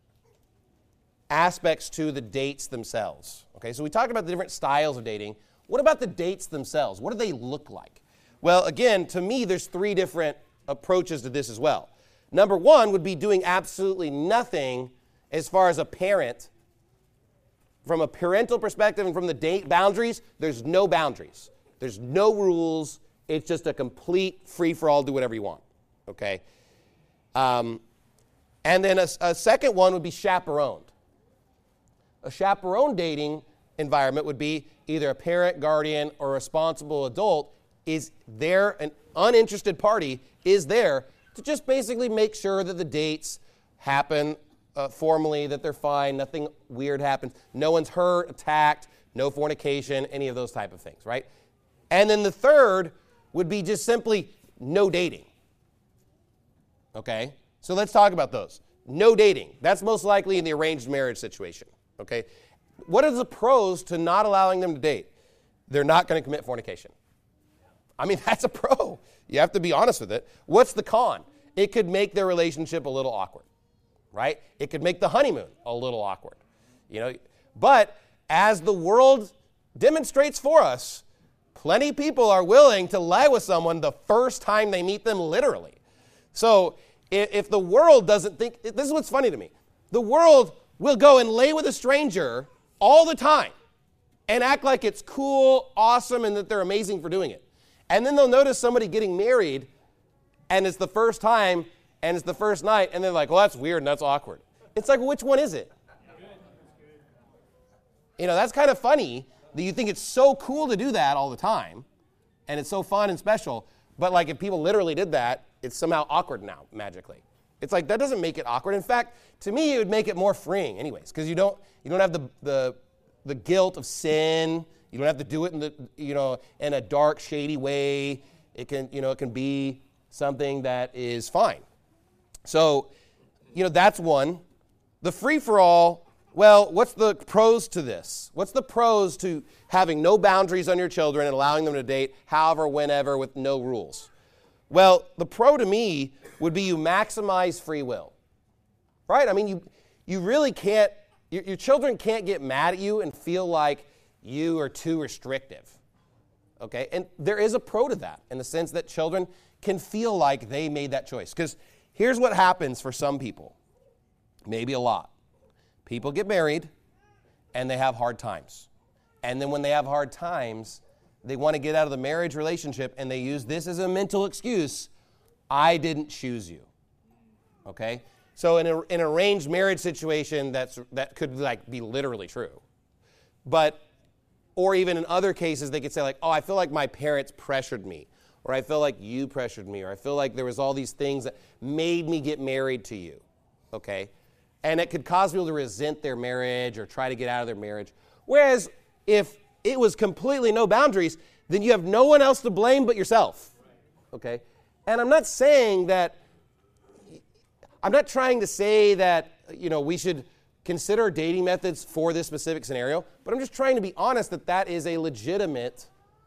aspects to the dates themselves. Okay, so we talked about the different styles of dating. What about the dates themselves? What do they look like? Well, again, to me, there's three different approaches to this as well. Number one would be doing absolutely nothing as far as a parent. From a parental perspective and from the date boundaries, there's no boundaries. There's no rules. It's just a complete free-for-all, do whatever you want, okay? Um, and then a, a second one would be chaperoned. A chaperone dating environment would be either a parent, guardian, or responsible adult is there, an uninterested party is there to just basically make sure that the dates happen uh, formally, that they're fine, nothing weird happens, no one's hurt, attacked, no fornication, any of those type of things, right? And then the third would be just simply no dating. Okay? So let's talk about those. No dating. That's most likely in the arranged marriage situation. Okay? What are the pros to not allowing them to date? They're not going to commit fornication. I mean, that's a pro. You have to be honest with it. What's the con? It could make their relationship a little awkward, right? It could make the honeymoon a little awkward, you know. But as the world demonstrates for us, plenty of people are willing to lie with someone the first time they meet them, literally. So if, if the world doesn't think, this is what's funny to me. The world will go and lay with a stranger all the time and act like it's cool, awesome, and that they're amazing for doing it. And then they'll notice somebody getting married, and it's the first time, and it's the first night, and they're like, well, that's weird and that's awkward. It's like, which one is it? You know, that's kind of funny that you think it's so cool to do that all the time, and it's so fun and special, but like if people literally did that, it's somehow awkward now, magically. It's like, that doesn't make it awkward. In fact, to me, it would make it more freeing anyways, because you don't you don't have the, the the guilt of sin. You don't have to do it in the you know in a dark, shady way. It can you know it can be something that is fine. So, you know, that's one. The free-for-all, well, what's the pros to this? What's the pros to having no boundaries on your children and allowing them to date however, whenever, with no rules? Well, the pro to me would be you maximize free will, right? I mean, you you really can't, your, your children can't get mad at you and feel like you are too restrictive, okay? And there is a pro to that in the sense that children can feel like they made that choice. Because here's what happens for some people, maybe a lot. People get married and they have hard times. And then when they have hard times, they want to get out of the marriage relationship and they use this as a mental excuse. I didn't choose you. Okay? So in, a, in an arranged marriage situation, that's that could like be literally true. but, or even in other cases, they could say like, oh, I feel like my parents pressured me, or I feel like you pressured me, or I feel like there was all these things that made me get married to you, okay? And it could cause people to resent their marriage or try to get out of their marriage. Whereas if it was completely no boundaries, then you have no one else to blame but yourself, okay? And I'm not saying that, I'm not trying to say that, you know, we should consider dating methods for this specific scenario, but I'm just trying to be honest that that is a legitimate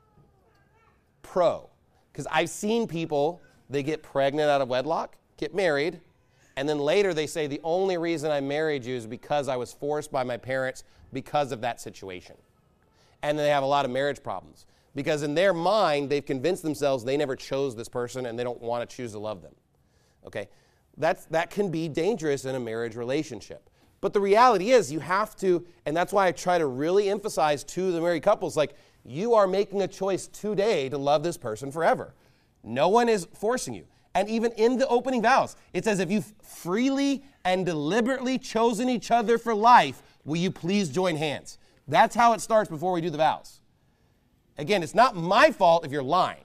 pro. Because I've seen people, they get pregnant out of wedlock, get married, and then later they say the only reason I married you is because I was forced by my parents because of that situation. And they have a lot of marriage problems. Because in their mind, they've convinced themselves they never chose this person and they don't want to choose to love them. Okay? That's, that can be dangerous in a marriage relationship. But the reality is you have to, and that's why I try to really emphasize to the married couples, like, you are making a choice today to love this person forever. No one is forcing you. And even in the opening vows, it says, if you've freely and deliberately chosen each other for life, will you please join hands? That's how it starts before we do the vows. Again, it's not my fault if you're lying.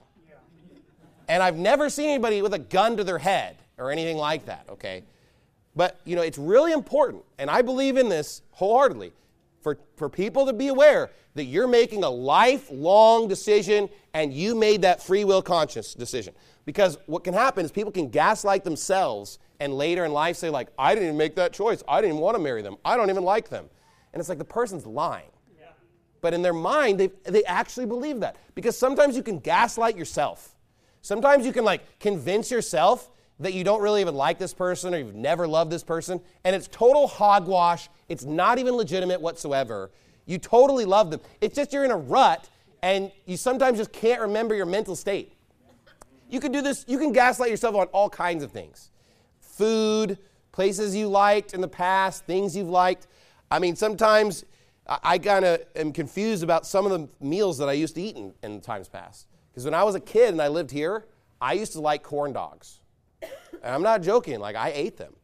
And I've never seen anybody with a gun to their head or anything like that, okay? But, you know, it's really important, and I believe in this wholeheartedly, for, for people to be aware that you're making a lifelong decision and you made that free will conscious decision. Because what can happen is people can gaslight themselves and later in life say, like, I didn't even make that choice. I didn't even want to marry them. I don't even like them. And it's like the person's lying. Yeah. But in their mind, they they actually believe that. Because sometimes you can gaslight yourself. Sometimes you can, like, convince yourself that you don't really even like this person or you've never loved this person, and it's total hogwash. It's not even legitimate whatsoever. You totally love them. It's just you're in a rut, and you sometimes just can't remember your mental state. You can do this. You can gaslight yourself on all kinds of things. Food, places you liked in the past, things you've liked. I mean, sometimes I, I kind of am confused about some of the meals that I used to eat in, in times past. Because when I was a kid and I lived here, I used to like corn dogs. And I'm not joking, like, I ate them.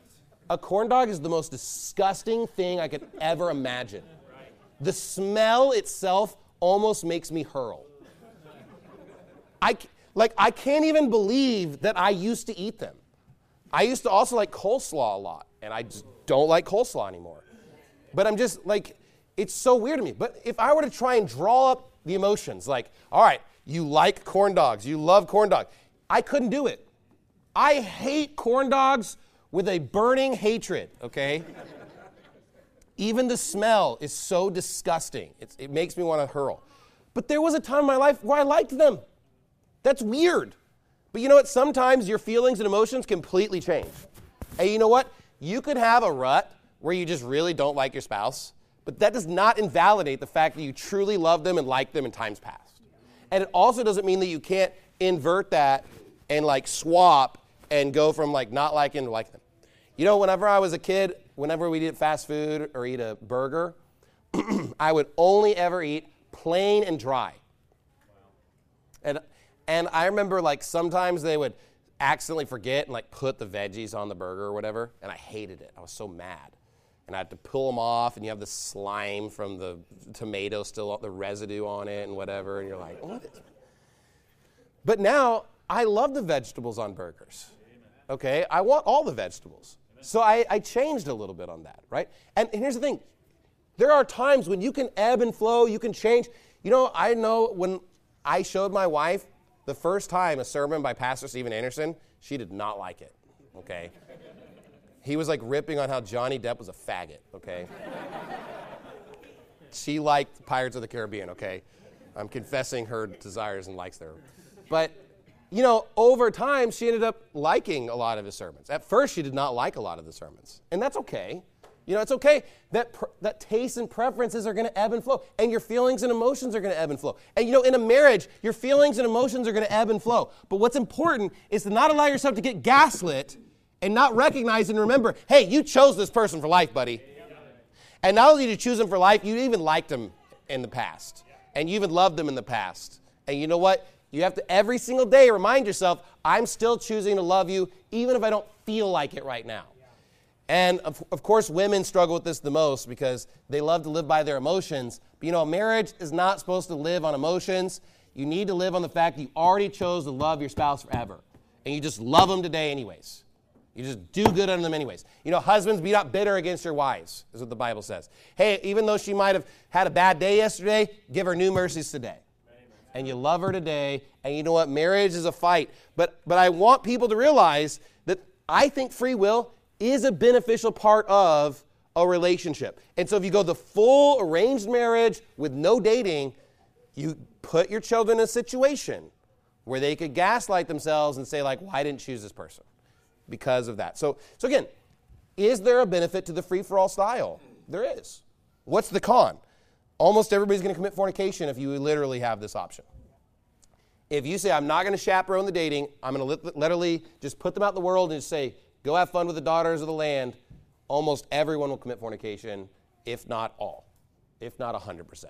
A corn dog is the most disgusting thing I could ever imagine. The smell itself almost makes me hurl. I, like, I can't even believe that I used to eat them. I used to also like coleslaw a lot, and I just don't like coleslaw anymore. But I'm just, like, it's so weird to me. But if I were to try and draw up the emotions, like, all right, you like corn dogs, you love corn dogs, I couldn't do it. I hate corn dogs with a burning hatred, okay? Even the smell is so disgusting. It's, it makes me want to hurl. But there was a time in my life where I liked them. That's weird. But you know what? Sometimes your feelings and emotions completely change. And you know what? You could have a rut where you just really don't like your spouse, but that does not invalidate the fact that you truly love them and like them in times past. And it also doesn't mean that you can't invert that and, like, swap and go from, like, not liking to like them. You know, whenever I was a kid, whenever we'd eat fast food or eat a burger, I would only ever eat plain and dry. And and I remember, like, sometimes they would accidentally forget and, like, put the veggies on the burger or whatever, and I hated it. I was so mad. And I had to pull them off, and you have the slime from the tomato still, the residue on it and whatever, and you're like, what is... But now, I love the vegetables on burgers. Okay, I want all the vegetables. So I, I changed a little bit on that, right? And, and here's the thing. There are times when you can ebb and flow, you can change. You know, I know when I showed my wife the first time a sermon by Pastor Steven Anderson, she did not like it, okay? He was like ripping on how Johnny Depp was a faggot, okay? She liked Pirates of the Caribbean, okay? I'm confessing her desires and likes there. But you know, over time, she ended up liking a lot of his sermons. At first, she did not like a lot of the sermons. And that's okay. You know, it's okay that pr- that tastes and preferences are going to ebb and flow. And your feelings and emotions are going to ebb and flow. And, you know, in a marriage, your feelings and emotions are going to ebb and flow. But what's important is to not allow yourself to get gaslit and not recognize and remember, hey, you chose this person for life, buddy. And not only did you choose them for life, you even liked them in the past. And you even loved them in the past. And you know what? You have to every single day remind yourself, I'm still choosing to love you even if I don't feel like it right now. And of, of course, women struggle with this the most because they love to live by their emotions. But you know, marriage is not supposed to live on emotions. You need to live on the fact that you already chose to love your spouse forever. And you just love them today anyways. You just do good unto them anyways. You know, husbands, be not bitter against your wives, is what the Bible says. Hey, even though she might have had a bad day yesterday, give her new mercies today. And you love her today. And you know what? Marriage is a fight. But but I want people to realize that I think free will is a beneficial part of a relationship. And so if you go the full arranged marriage with no dating, you put your children in a situation where they could gaslight themselves and say, like, well, I didn't choose this person because of that. So, so again, is there a benefit to the free-for-all style? There is. What's the con? Almost everybody's going to commit fornication if you literally have this option. If you say, I'm not going to chaperone the dating, I'm going to literally just put them out in the world and just say, go have fun with the daughters of the land, almost everyone will commit fornication, if not all, if not one hundred percent.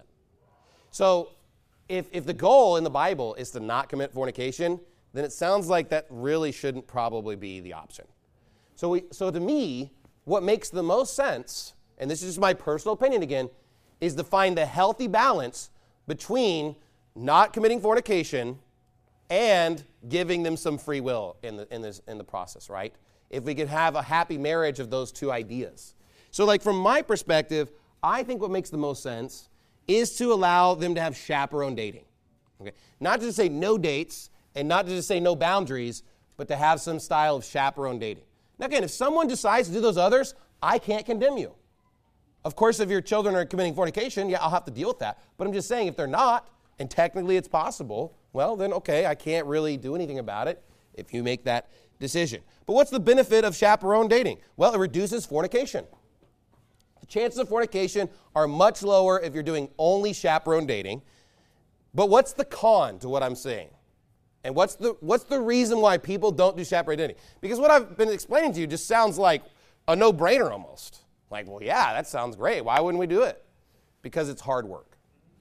So if, if the goal in the Bible is to not commit fornication, then it sounds like that really shouldn't probably be the option. So, we, so to me, what makes the most sense, and this is just my personal opinion again, is to find a healthy balance between not committing fornication and giving them some free will in the, in this, in the process, right? If we could have a happy marriage of those two ideas. So like from my perspective, I think what makes the most sense is to allow them to have chaperone dating. Okay? Not to say no dates and not to just say no boundaries, but to have some style of chaperone dating. Now again, if someone decides to do those others, I can't condemn you. Of course, if your children are committing fornication, yeah, I'll have to deal with that. But I'm just saying if they're not, and technically it's possible, well then okay, I can't really do anything about it if you make that decision. But what's the benefit of chaperone dating? Well, it reduces fornication. The chances of fornication are much lower if you're doing only chaperone dating. But what's the con to what I'm saying? And what's the what's the reason why people don't do chaperone dating? Because what I've been explaining to you just sounds like a no-brainer almost. Like, well, yeah, that sounds great. Why wouldn't we do it? Because it's hard work.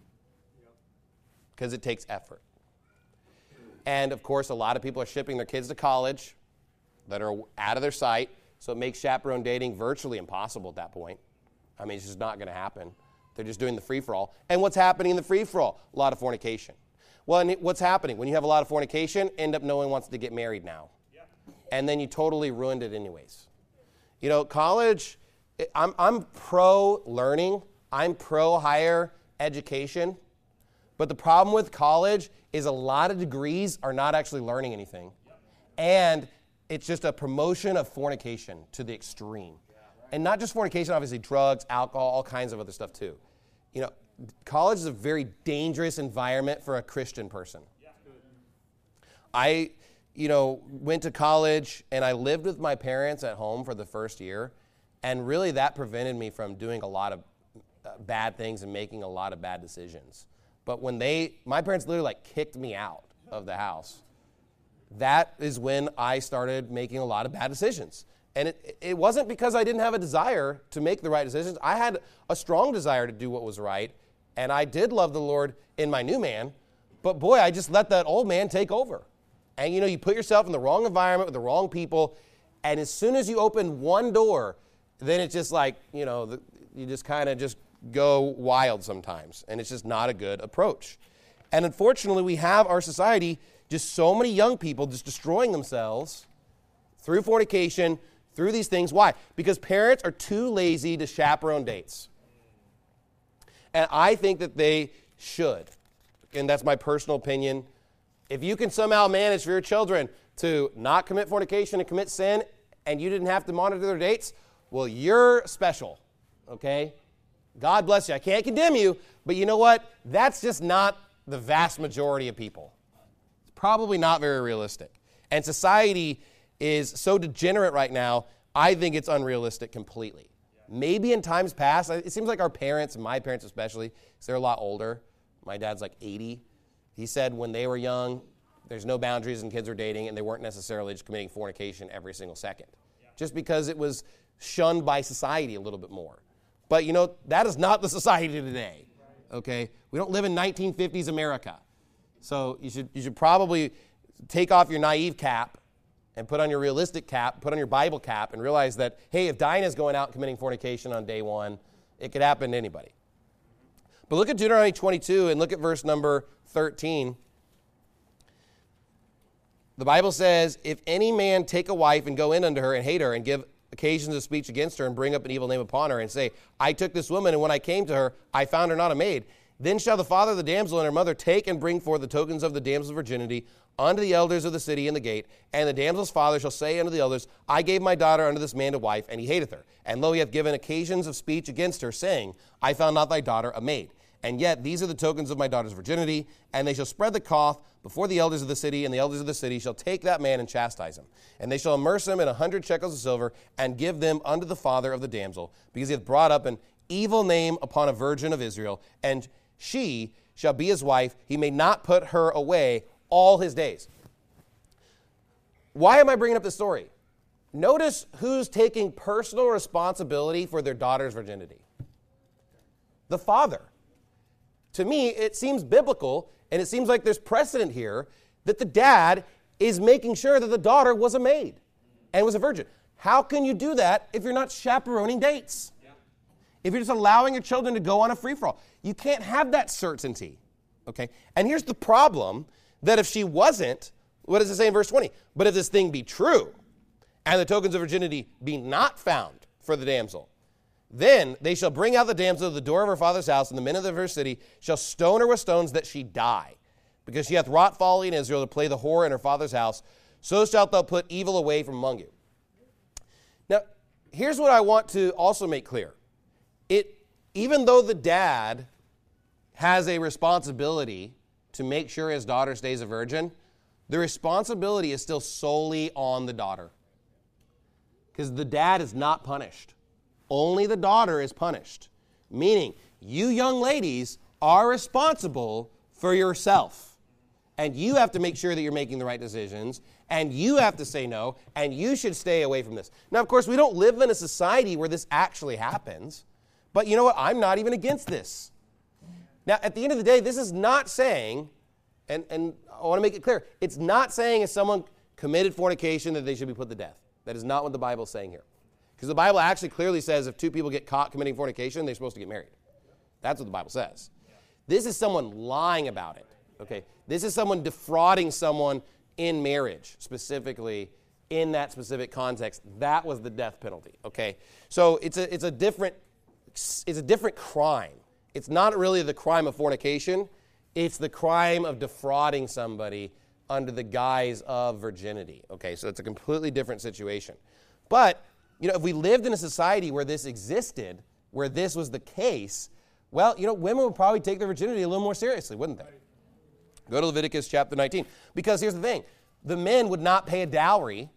Because it takes effort. And, of course, a lot of people are shipping their kids to college that are out of their sight, so it makes chaperone dating virtually impossible at that point. I mean, it's just not going to happen. They're just doing the free-for-all. And what's happening in the free-for-all? A lot of fornication. Well, and what's happening? When you have a lot of fornication, end up no one wants to get married now. Yeah. And then you totally ruined it anyways. You know, college, I'm, I'm pro-learning. I'm pro-higher education. But the problem with college is a lot of degrees are not actually learning anything. And it's just a promotion of fornication to the extreme. And not just fornication, obviously drugs, alcohol, all kinds of other stuff too. You know, college is a very dangerous environment for a Christian person. I, you know, went to college and I lived with my parents at home for the first year. And really that prevented me from doing a lot of uh, bad things and making a lot of bad decisions. But when they, my parents literally like kicked me out of the house. That is when I started making a lot of bad decisions. And it, it wasn't because I didn't have a desire to make the right decisions. I had a strong desire to do what was right. And I did love the Lord in my new man. But boy, I just let that old man take over. And you know, you put yourself in the wrong environment with the wrong people. And as soon as you open one door, then it's just like, you know, the, you just kind of just go wild sometimes. And it's just not a good approach. And unfortunately, we have our society, just so many young people just destroying themselves through fornication, through these things. Why? Because parents are too lazy to chaperone dates. And I think that they should. And that's my personal opinion. If you can somehow manage for your children to not commit fornication and commit sin, and you didn't have to monitor their dates, well, you're special, okay? God bless you. I can't condemn you, but you know what? That's just not the vast majority of people. It's probably not very realistic. And society is so degenerate right now, I think it's unrealistic completely. Yeah. Maybe in times past, it seems like our parents, and my parents especially, because they're a lot older. My dad's like eighty. He said when they were young, there's no boundaries and kids are dating, and they weren't necessarily just committing fornication every single second. Yeah. Just because it was shunned by society a little bit more. But, you know, that is not the society today, okay? We don't live in nineteen fifties America. So you should you should probably take off your naive cap and put on your realistic cap, put on your Bible cap, and realize that, hey, if Dinah's going out committing fornication on day one, it could happen to anybody. But look at Deuteronomy twenty-two and look at verse number thirteen. The Bible says, if any man take a wife and go in unto her and hate her and give occasions of speech against her and bring up an evil name upon her and say, I took this woman, and when I came to her, I found her not a maid. Then shall the father of the damsel and her mother take and bring forth the tokens of the damsel's virginity unto the elders of the city in the gate. And the damsel's father shall say unto the elders, I gave my daughter unto this man to wife, and he hateth her. And lo, he hath given occasions of speech against her, saying, I found not thy daughter a maid. And yet these are the tokens of my daughter's virginity, and they shall spread the cloth before the elders of the city, and the elders of the city shall take that man and chastise him. And they shall immerse him in a hundred shekels of silver, and give them unto the father of the damsel, because he hath brought up an evil name upon a virgin of Israel, and she shall be his wife. He may not put her away all his days. Why am I bringing up this story? Notice who's taking personal responsibility for their daughter's virginity. The father. To me, it seems biblical, and it seems like there's precedent here that the dad is making sure that the daughter was a maid and was a virgin. How can you do that if you're not chaperoning dates? Yeah. If you're just allowing your children to go on a free-for-all? You can't have that certainty, okay? And here's the problem, that if she wasn't, what does it say in verse twenty? But if this thing be true, and the tokens of virginity be not found for the damsel, then they shall bring out the damsel to the door of her father's house, and the men of her city shall stone her with stones that she die, because she hath wrought folly in Israel to play the whore in her father's house. So shalt thou put evil away from among you. Now, here's what I want to also make clear. It, even though the dad has a responsibility to make sure his daughter stays a virgin, the responsibility is still solely on the daughter, because the dad is not punished. Only the daughter is punished, meaning you young ladies are responsible for yourself, and you have to make sure that you're making the right decisions, and you have to say no, and you should stay away from this. Now, of course, we don't live in a society where this actually happens, but you know what? I'm not even against this. Now, at the end of the day, this is not saying, and, and I want to make it clear, it's not saying if someone committed fornication that they should be put to death. That is not what the Bible is saying here. Because the Bible actually clearly says if two people get caught committing fornication, they're supposed to get married. That's what the Bible says. This is someone lying about it. Okay, this is someone defrauding someone in marriage, specifically in that specific context. That was the death penalty. Okay, so it's a it's a different it's a different crime. It's not really the crime of fornication. It's the crime of defrauding somebody under the guise of virginity. Okay, so it's a completely different situation. But you know, if we lived in a society where this existed, where this was the case, well, you know, women would probably take their virginity a little more seriously, wouldn't they? Go to Leviticus chapter nineteen. Because here's the thing. The men would not pay a dowry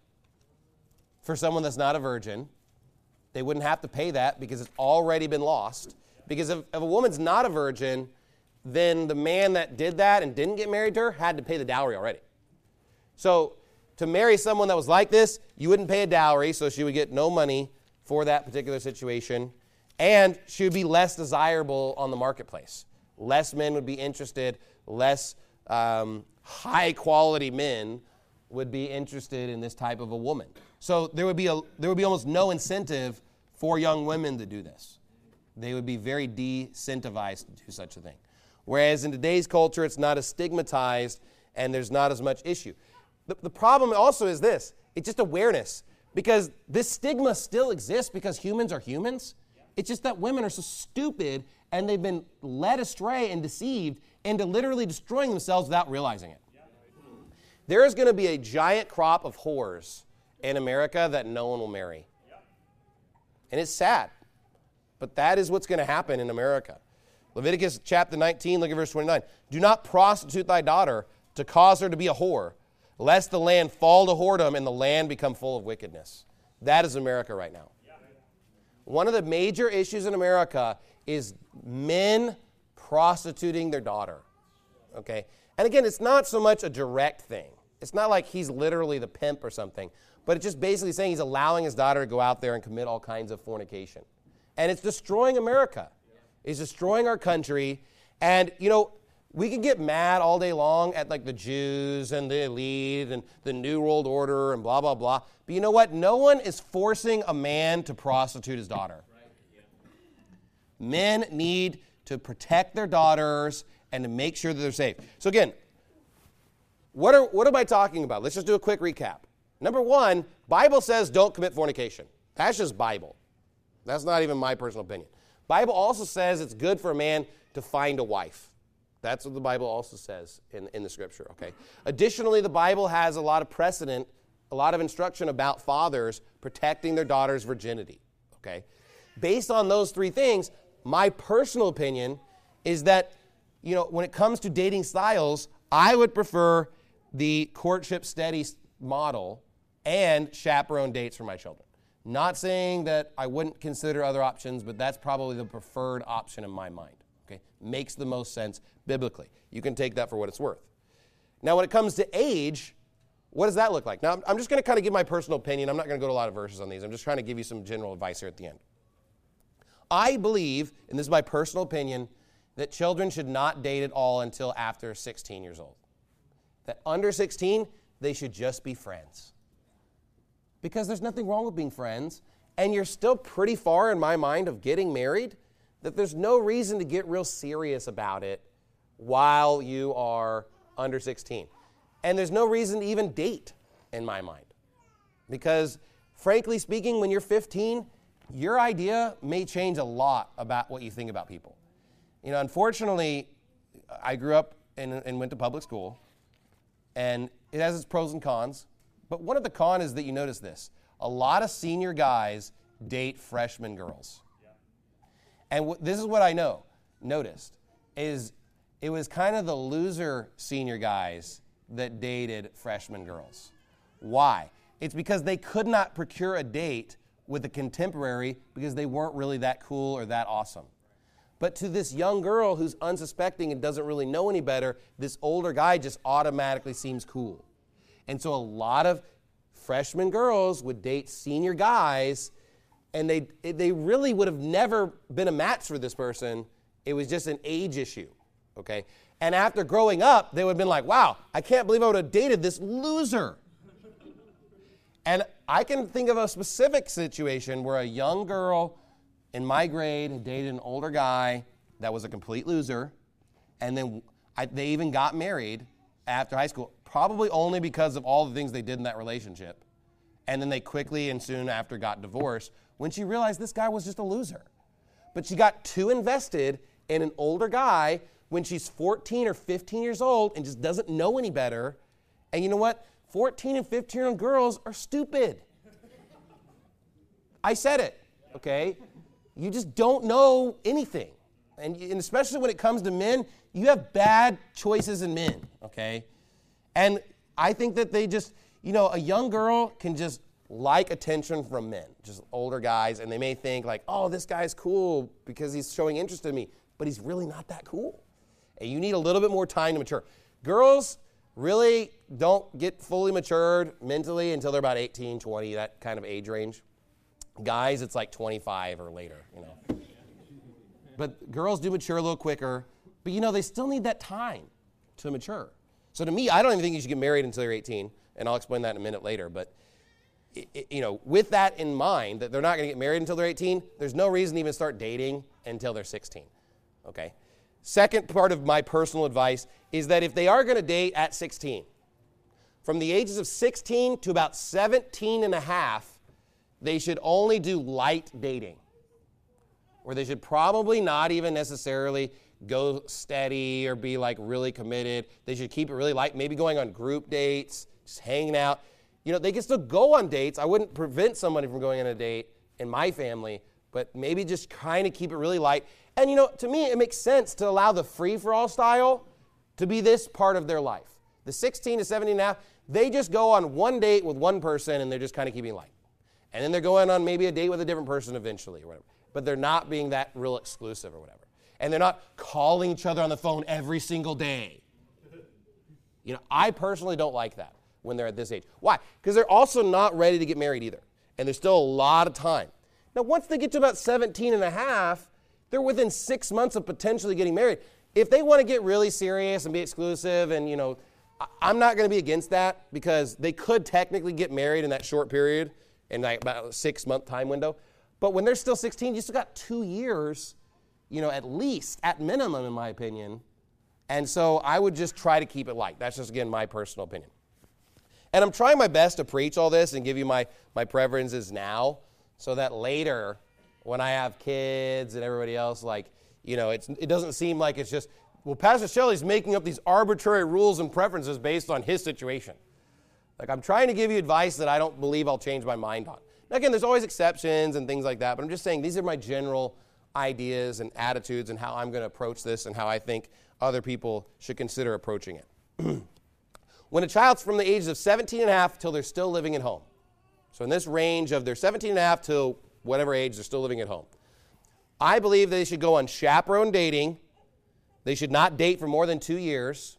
for someone that's not a virgin. They wouldn't have to pay that because it's already been lost. Because if, if a woman's not a virgin, then the man that did that and didn't get married to her had to pay the dowry already. So to marry someone that was like this, you wouldn't pay a dowry, so she would get no money for that particular situation, and she would be less desirable on the marketplace. Less men would be interested, less um, high-quality men would be interested in this type of a woman. So there would be a there would be almost no incentive for young women to do this. They would be very de-incentivized to do such a thing. Whereas in today's culture, it's not as stigmatized, and there's not as much issue. The, the problem also is this. It's just awareness. Because this stigma still exists because humans are humans. It's just that women are so stupid and they've been led astray and deceived into literally destroying themselves without realizing it. There is going to be a giant crop of whores in America that no one will marry. And it's sad. But that is what's going to happen in America. Leviticus chapter nineteen, look at verse twenty-nine. Do not prostitute thy daughter to cause her to be a whore, lest the land fall to whoredom and the land become full of wickedness. That is America right now. One of the major issues in America is men prostituting their daughter. Okay? And again, it's not so much a direct thing. It's not like he's literally the pimp or something, but it's just basically saying he's allowing his daughter to go out there and commit all kinds of fornication. And it's destroying America. It's destroying our country. And, you know, We could get mad all day long at like the Jews and the elite and the New World Order and blah, blah, blah. But you know what? No one is forcing a man to prostitute his daughter. Men need to protect their daughters and to make sure that they're safe. So again, what are what am I talking about? Let's just do a quick recap. Number one, Bible says don't commit fornication. That's just Bible. That's not even my personal opinion. Bible also says it's good for a man to find a wife. That's what the Bible also says in, in the Scripture, okay? Additionally, the Bible has a lot of precedent, a lot of instruction about fathers protecting their daughter's virginity, okay? Based on those three things, my personal opinion is that, you know, when it comes to dating styles, I would prefer the courtship steady model and chaperone dates for my children. Not saying that I wouldn't consider other options, but that's probably the preferred option in my mind. Okay? Makes the most sense biblically. You can take that for what it's worth. Now, when it comes to age, what does that look like? Now, I'm just going to kind of give my personal opinion. I'm not going to go to a lot of verses on these. I'm just trying to give you some general advice here at the end. I believe, and this is my personal opinion, that children should not date at all until after sixteen years old. That under sixteen, they should just be friends. Because there's nothing wrong with being friends, and you're still pretty far, in my mind, of getting married, that there's no reason to get real serious about it while you are under sixteen. And there's no reason to even date, in my mind. Because, frankly speaking, when you're fifteen, your idea may change a lot about what you think about people. You know, unfortunately, I grew up and, and went to public school, and it has its pros and cons. But one of the cons is that you notice this. A lot of senior guys date freshman girls. And w- this is what I know, noticed, is it was kind of the loser senior guys that dated freshman girls. Why? It's because they could not procure a date with a contemporary because they weren't really that cool or that awesome. But to this young girl who's unsuspecting and doesn't really know any better, this older guy just automatically seems cool. And so a lot of freshman girls would date senior guys, and they they really would have never been a match for this person. It was just an age issue, okay? And after growing up, they would have been like, wow, I can't believe I would have dated this loser. And I can think of a specific situation where a young girl in my grade had dated an older guy that was a complete loser, and then I, they even got married after high school, probably only because of all the things they did in that relationship. And then they quickly and soon after got divorced when she realized this guy was just a loser. But she got too invested in an older guy when she's fourteen or fifteen years old and just doesn't know any better. And you know what? fourteen and fifteen-year-old girls are stupid. I said it, okay? You just don't know anything. And, and especially when it comes to men, you have bad choices in men, okay? And I think that they just, you know, a young girl can just like attention from men, just older guys, and they may think like, oh, this guy's cool because he's showing interest in me, but he's really not that cool. And you need a little bit more time to mature. Girls really don't get fully matured mentally until they're about eighteen, twenty, that kind of age range. Guys, it's like twenty-five or later, you know. But girls do mature a little quicker, but you know, they still need that time to mature. So to me, I don't even think you should get married until you're eighteen, and I'll explain that in a minute later. But, it, you know, with that in mind, that they're not going to get married until they're eighteen, there's no reason to even start dating until they're sixteen, okay? Second part of my personal advice is that if they are going to date at sixteen, from the ages of sixteen to about seventeen and a half, they should only do light dating, or they should probably not even necessarily go steady or be like really committed. They should keep it really light, maybe going on group dates, just hanging out. You know, they can still go on dates. I wouldn't prevent somebody from going on a date in my family, but maybe just kind of keep it really light. And, you know, to me, it makes sense to allow the free-for-all style to be this part of their life. The sixteen to seventeen and a half, they just go on one date with one person, and they're just kind of keeping light. And then they're going on maybe a date with a different person eventually or whatever. But they're not being that real exclusive or whatever. And they're not calling each other on the phone every single day. You know, I personally don't like that when they're at this age. Why? Because they're also not ready to get married either. And there's still a lot of time. Now, once they get to about seventeen and a half, they're within six months of potentially getting married. if they want to get really serious and be exclusive, and, you know, I, I'm not going to be against that, because they could technically get married in that short period, in like about a six-month time window. But when they're still sixteen, you still got two years, you know, at least, at minimum, in my opinion. And so I would just try to keep it light. That's just, again, my personal opinion. And I'm trying my best to preach all this and give you my, my preferences now, so that later, when I have kids and everybody else, like, you know, it's, it doesn't seem like it's just, well, Pastor Shelley's making up these arbitrary rules and preferences based on his situation. Like, I'm trying to give you advice that I don't believe I'll change my mind on. Now, again, there's always exceptions and things like that, but I'm just saying these are my general ideas and attitudes and how I'm going to approach this and how I think other people should consider approaching it. When a child's from the ages of seventeen and a half till they're still living at home, so in this range of they're seventeen and a half till whatever age they're still living at home, I believe they should go on chaperone dating. They should not date for more than two years.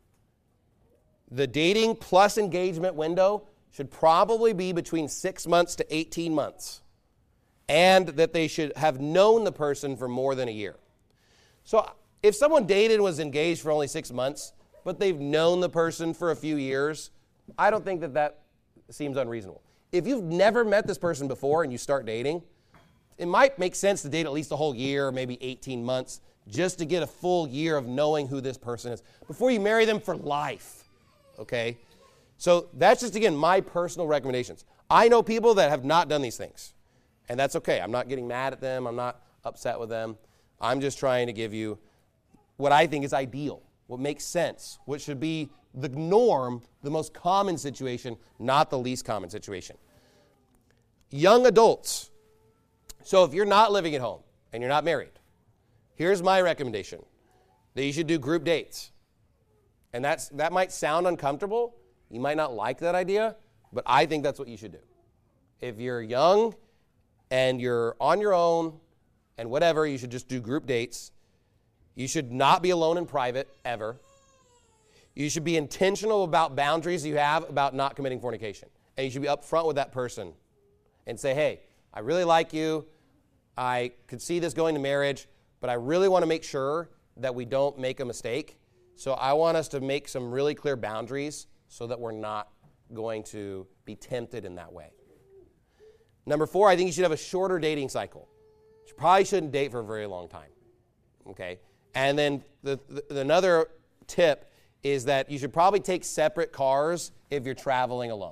The dating plus engagement window should probably be between six months to eighteen months, and that they should have known the person for more than a year. So if someone dated and was engaged for only six months, but they've known the person for a few years, I don't think that that seems unreasonable. If you've never met this person before and you start dating, it might make sense to date at least a whole year, maybe eighteen months, just to get a full year of knowing who this person is before you marry them for life, okay? So that's just, again, my personal recommendations. I know people that have not done these things, and that's okay. I'm not getting mad at them. I'm not upset with them. I'm just trying to give you what I think is ideal, what makes sense, what should be the norm, the most common situation, not the least common situation. Young adults. So if you're not living at home and you're not married, here's my recommendation, that you should do group dates. And that's that might sound uncomfortable. You might not like that idea, but I think that's what you should do. If you're young and you're on your own and whatever, you should just do group dates. You should not be alone in private, ever. You should be intentional about boundaries you have about not committing fornication. And you should be upfront with that person and say, hey, I really like you. I could see this going to marriage, but I really want to make sure that we don't make a mistake. So I want us to make some really clear boundaries so that we're not going to be tempted in that way. Number four, I think you should have a shorter dating cycle. You probably shouldn't date for a very long time, okay? And then the, the, another tip is that you should probably take separate cars if you're traveling alone.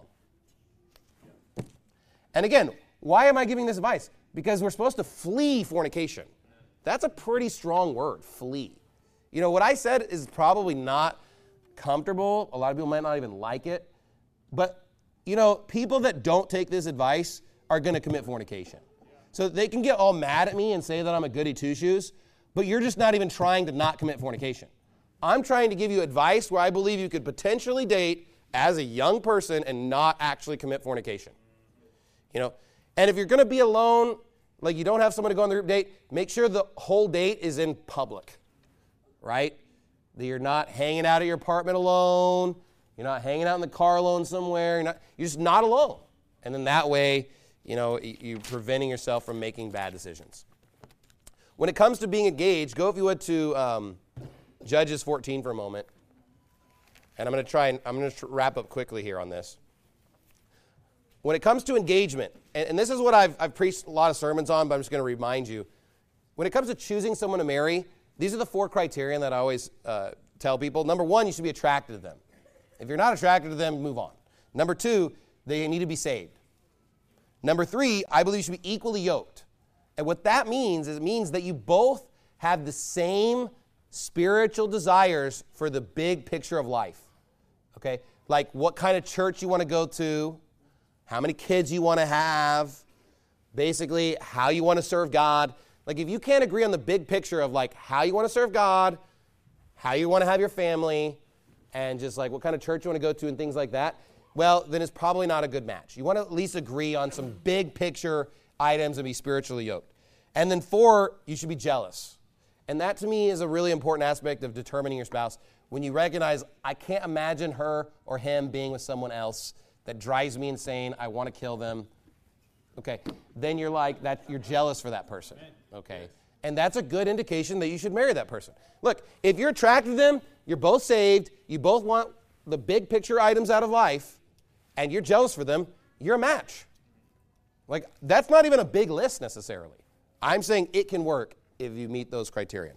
And again, why am I giving this advice? Because we're supposed to flee fornication. That's a pretty strong word, flee. You know, what I said is probably not comfortable. A lot of people might not even like it. But, you know, people that don't take this advice are going to commit fornication. So they can get all mad at me and say that I'm a goody two-shoes, but you're just not even trying to not commit fornication. I'm trying to give you advice where I believe you could potentially date as a young person and not actually commit fornication. You know, and if you're going to be alone, like you don't have someone to go on the group date, make sure the whole date is in public, right? That you're not hanging out at your apartment alone. You're not hanging out in the car alone somewhere. You're not. You're just not alone. And then that way, you know, you're preventing yourself from making bad decisions. When it comes to being engaged, go if you would to um, Judges fourteen for a moment. And I'm going to try and I'm going to wrap up quickly here on this. When it comes to engagement, and, and this is what I've, I've preached a lot of sermons on, but I'm just going to remind you. When it comes to choosing someone to marry, these are the four criteria that I always uh, tell people. Number one, you should be attracted to them. If you're not attracted to them, move on. Number two, they need to be saved. Number three, I believe you should be equally yoked. And what that means is it means that you both have the same spiritual desires for the big picture of life. Okay? Like what kind of church you want to go to, how many kids you want to have, basically how you want to serve God. Like if you can't agree on the big picture of like how you want to serve God, how you want to have your family, and just like what kind of church you want to go to and things like that, well, then it's probably not a good match. You want to at least agree on some big picture items and be spiritually yoked. And then four, you should be jealous. And that to me is a really important aspect of determining your spouse. When you recognize, I can't imagine her or him being with someone else that drives me insane, I want to kill them. Okay, then you're like, that you're jealous for that person. Okay, And that's a good indication that you should marry that person. Look, if you're attracted to them, you're both saved, you both want the big picture items out of life, and you're jealous for them, you're a match. Like, that's not even a big list necessarily. I'm saying it can work if you meet those criteria.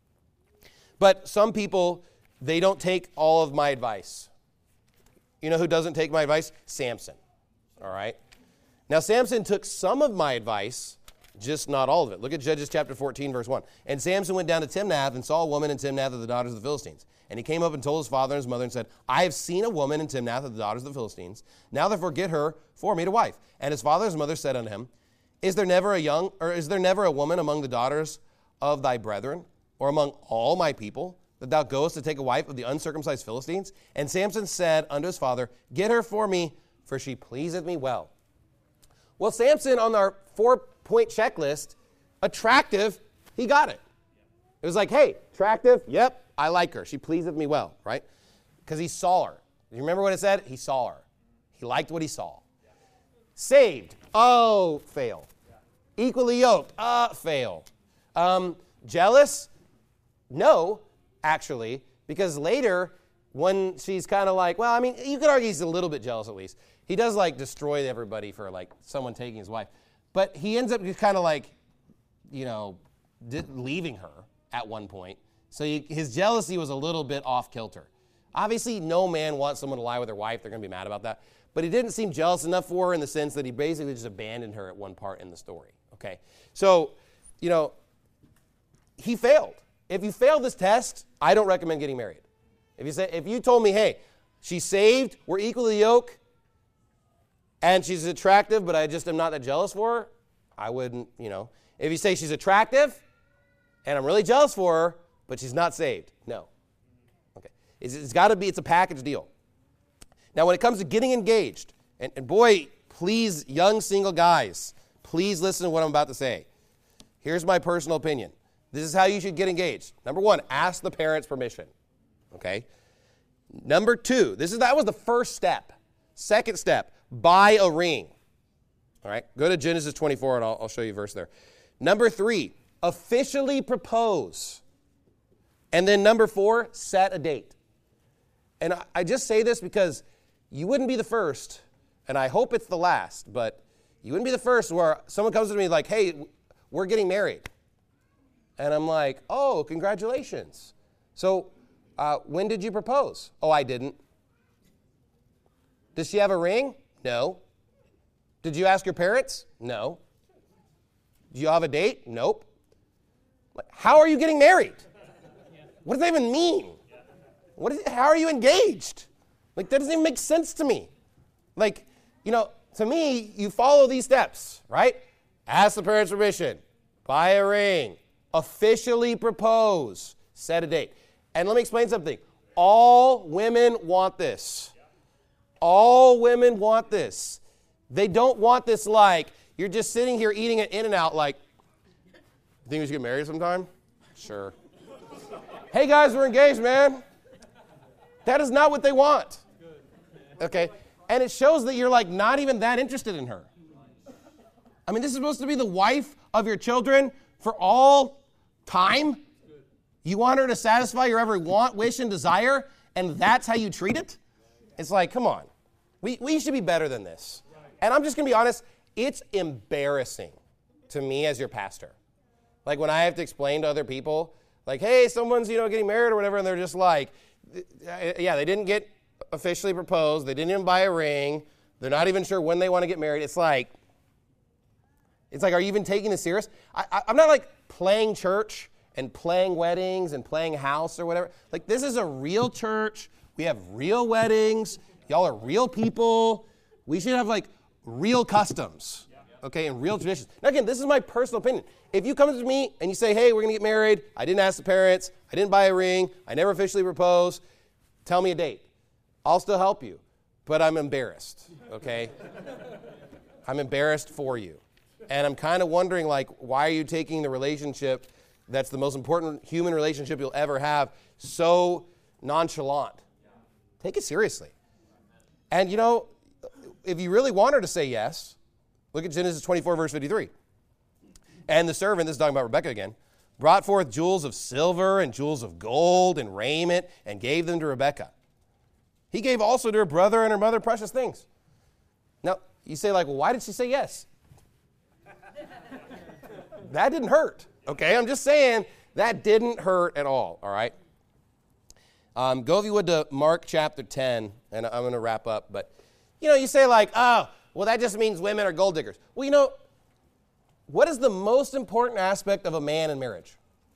But some people, they don't take all of my advice. You know who doesn't take my advice? Samson. All right? Now, Samson took some of my advice, just not all of it. Look at Judges chapter fourteen, verse one. And Samson went down to Timnath and saw a woman in Timnath of the daughters of the Philistines. And he came up and told his father and his mother and said, I have seen a woman in Timnath of the daughters of the Philistines. Now therefore get her for me to wife. And his father and his mother said unto him, Is there never a young, or is there never a woman among the daughters of thy brethren, or among all my people, that thou goest to take a wife of the uncircumcised Philistines? And Samson said unto his father, Get her for me, for she pleaseth me well. Well, Samson, on our four-point checklist, attractive, he got it. It was like, hey, attractive, yep, I like her. She pleaseth me well, right? Because he saw her. You remember what it said? He saw her. He liked what he saw. Saved, oh, fail. Equally yoked, uh, fail. Um, jealous? No, actually, because later, when she's kind of like, well, I mean, you could argue he's a little bit jealous at least. He does, like, destroy everybody for, like, someone taking his wife. But he ends up just kind of, like, you know, di- leaving her at one point. So he, his jealousy was a little bit off kilter. Obviously, no man wants someone to lie with their wife. They're going to be mad about that. But he didn't seem jealous enough for her in the sense that he basically just abandoned her at one part in the story, okay? So, you know, he failed. If you fail this test, I don't recommend getting married. If you say, if you told me, hey, she's saved, we're equally yoked, and she's attractive, but I just am not that jealous for her, I wouldn't, you know. If you say she's attractive, and I'm really jealous for her, but she's not saved, no. Okay. It's, it's got to be, it's a package deal. Now, when it comes to getting engaged, and, and boy, please, young single guys, please listen to what I'm about to say. Here's my personal opinion. This is how you should get engaged. Number one, ask the parents' permission, okay? Number two, this is that was the first step. Second step, buy a ring. All right, go to Genesis twenty-four, and I'll, I'll show you a verse there. Number three, officially propose. And then number four, set a date. And I, I just say this because you wouldn't be the first, and I hope it's the last, but you wouldn't be the first where someone comes to me like, hey, we're getting married. And I'm like, oh, congratulations. So uh, when did you propose? Oh, I didn't. Does she have a ring? No. Did you ask your parents? No. Do you have a date? Nope. How are you getting married? What does that even mean? What is, how are you engaged? Like, that doesn't even make sense to me. Like, you know, to me, you follow these steps, right? Ask the parents' permission, buy a ring, officially propose, set a date. And let me explain something. All women want this. All women want this. They don't want this like, you're just sitting here eating it in and out like, you think we should get married sometime? Sure. Hey guys, we're engaged, man. That is not what they want. Okay? And it shows that you're like not even that interested in her. I mean, this is supposed to be the wife of your children for all time. You want her to satisfy your every want, wish, and desire, and that's how you treat it? It's like, come on. We, we should be better than this. And I'm just going to be honest, it's embarrassing to me as your pastor. Like when I have to explain to other people, like, hey, someone's, you know, getting married or whatever, and they're just like, yeah, they didn't get officially proposed. They didn't even buy a ring. They're not even sure when they want to get married. It's like, it's like, are you even taking this serious? I, I, I'm not like playing church and playing weddings and playing house or whatever. Like, this is a real church. We have real weddings. Y'all are real people. We should have like real customs, okay, and real traditions. Now, again, this is my personal opinion. If you come to me and you say, hey, we're going to get married, I didn't ask the parents, I didn't buy a ring, I never officially proposed, tell me a date. I'll still help you, but I'm embarrassed, okay? I'm embarrassed for you. And I'm kind of wondering, like, why are you taking the relationship that's the most important human relationship you'll ever have so nonchalant? Take it seriously. And, you know, if you really want her to say yes, look at Genesis twenty-four, verse fifty-three. And the servant, this is talking about Rebekah again, brought forth jewels of silver and jewels of gold and raiment and gave them to Rebekah. He gave also to her brother and her mother precious things. Now, you say like, well, why did she say yes? That didn't hurt, okay? I'm just saying that didn't hurt at all, all right? Um, go, if you would, to Mark chapter ten, and I'm going to wrap up. But, you know, you say like, oh, well, that just means women are gold diggers. Well, you know, what is the most important aspect of a man in marriage?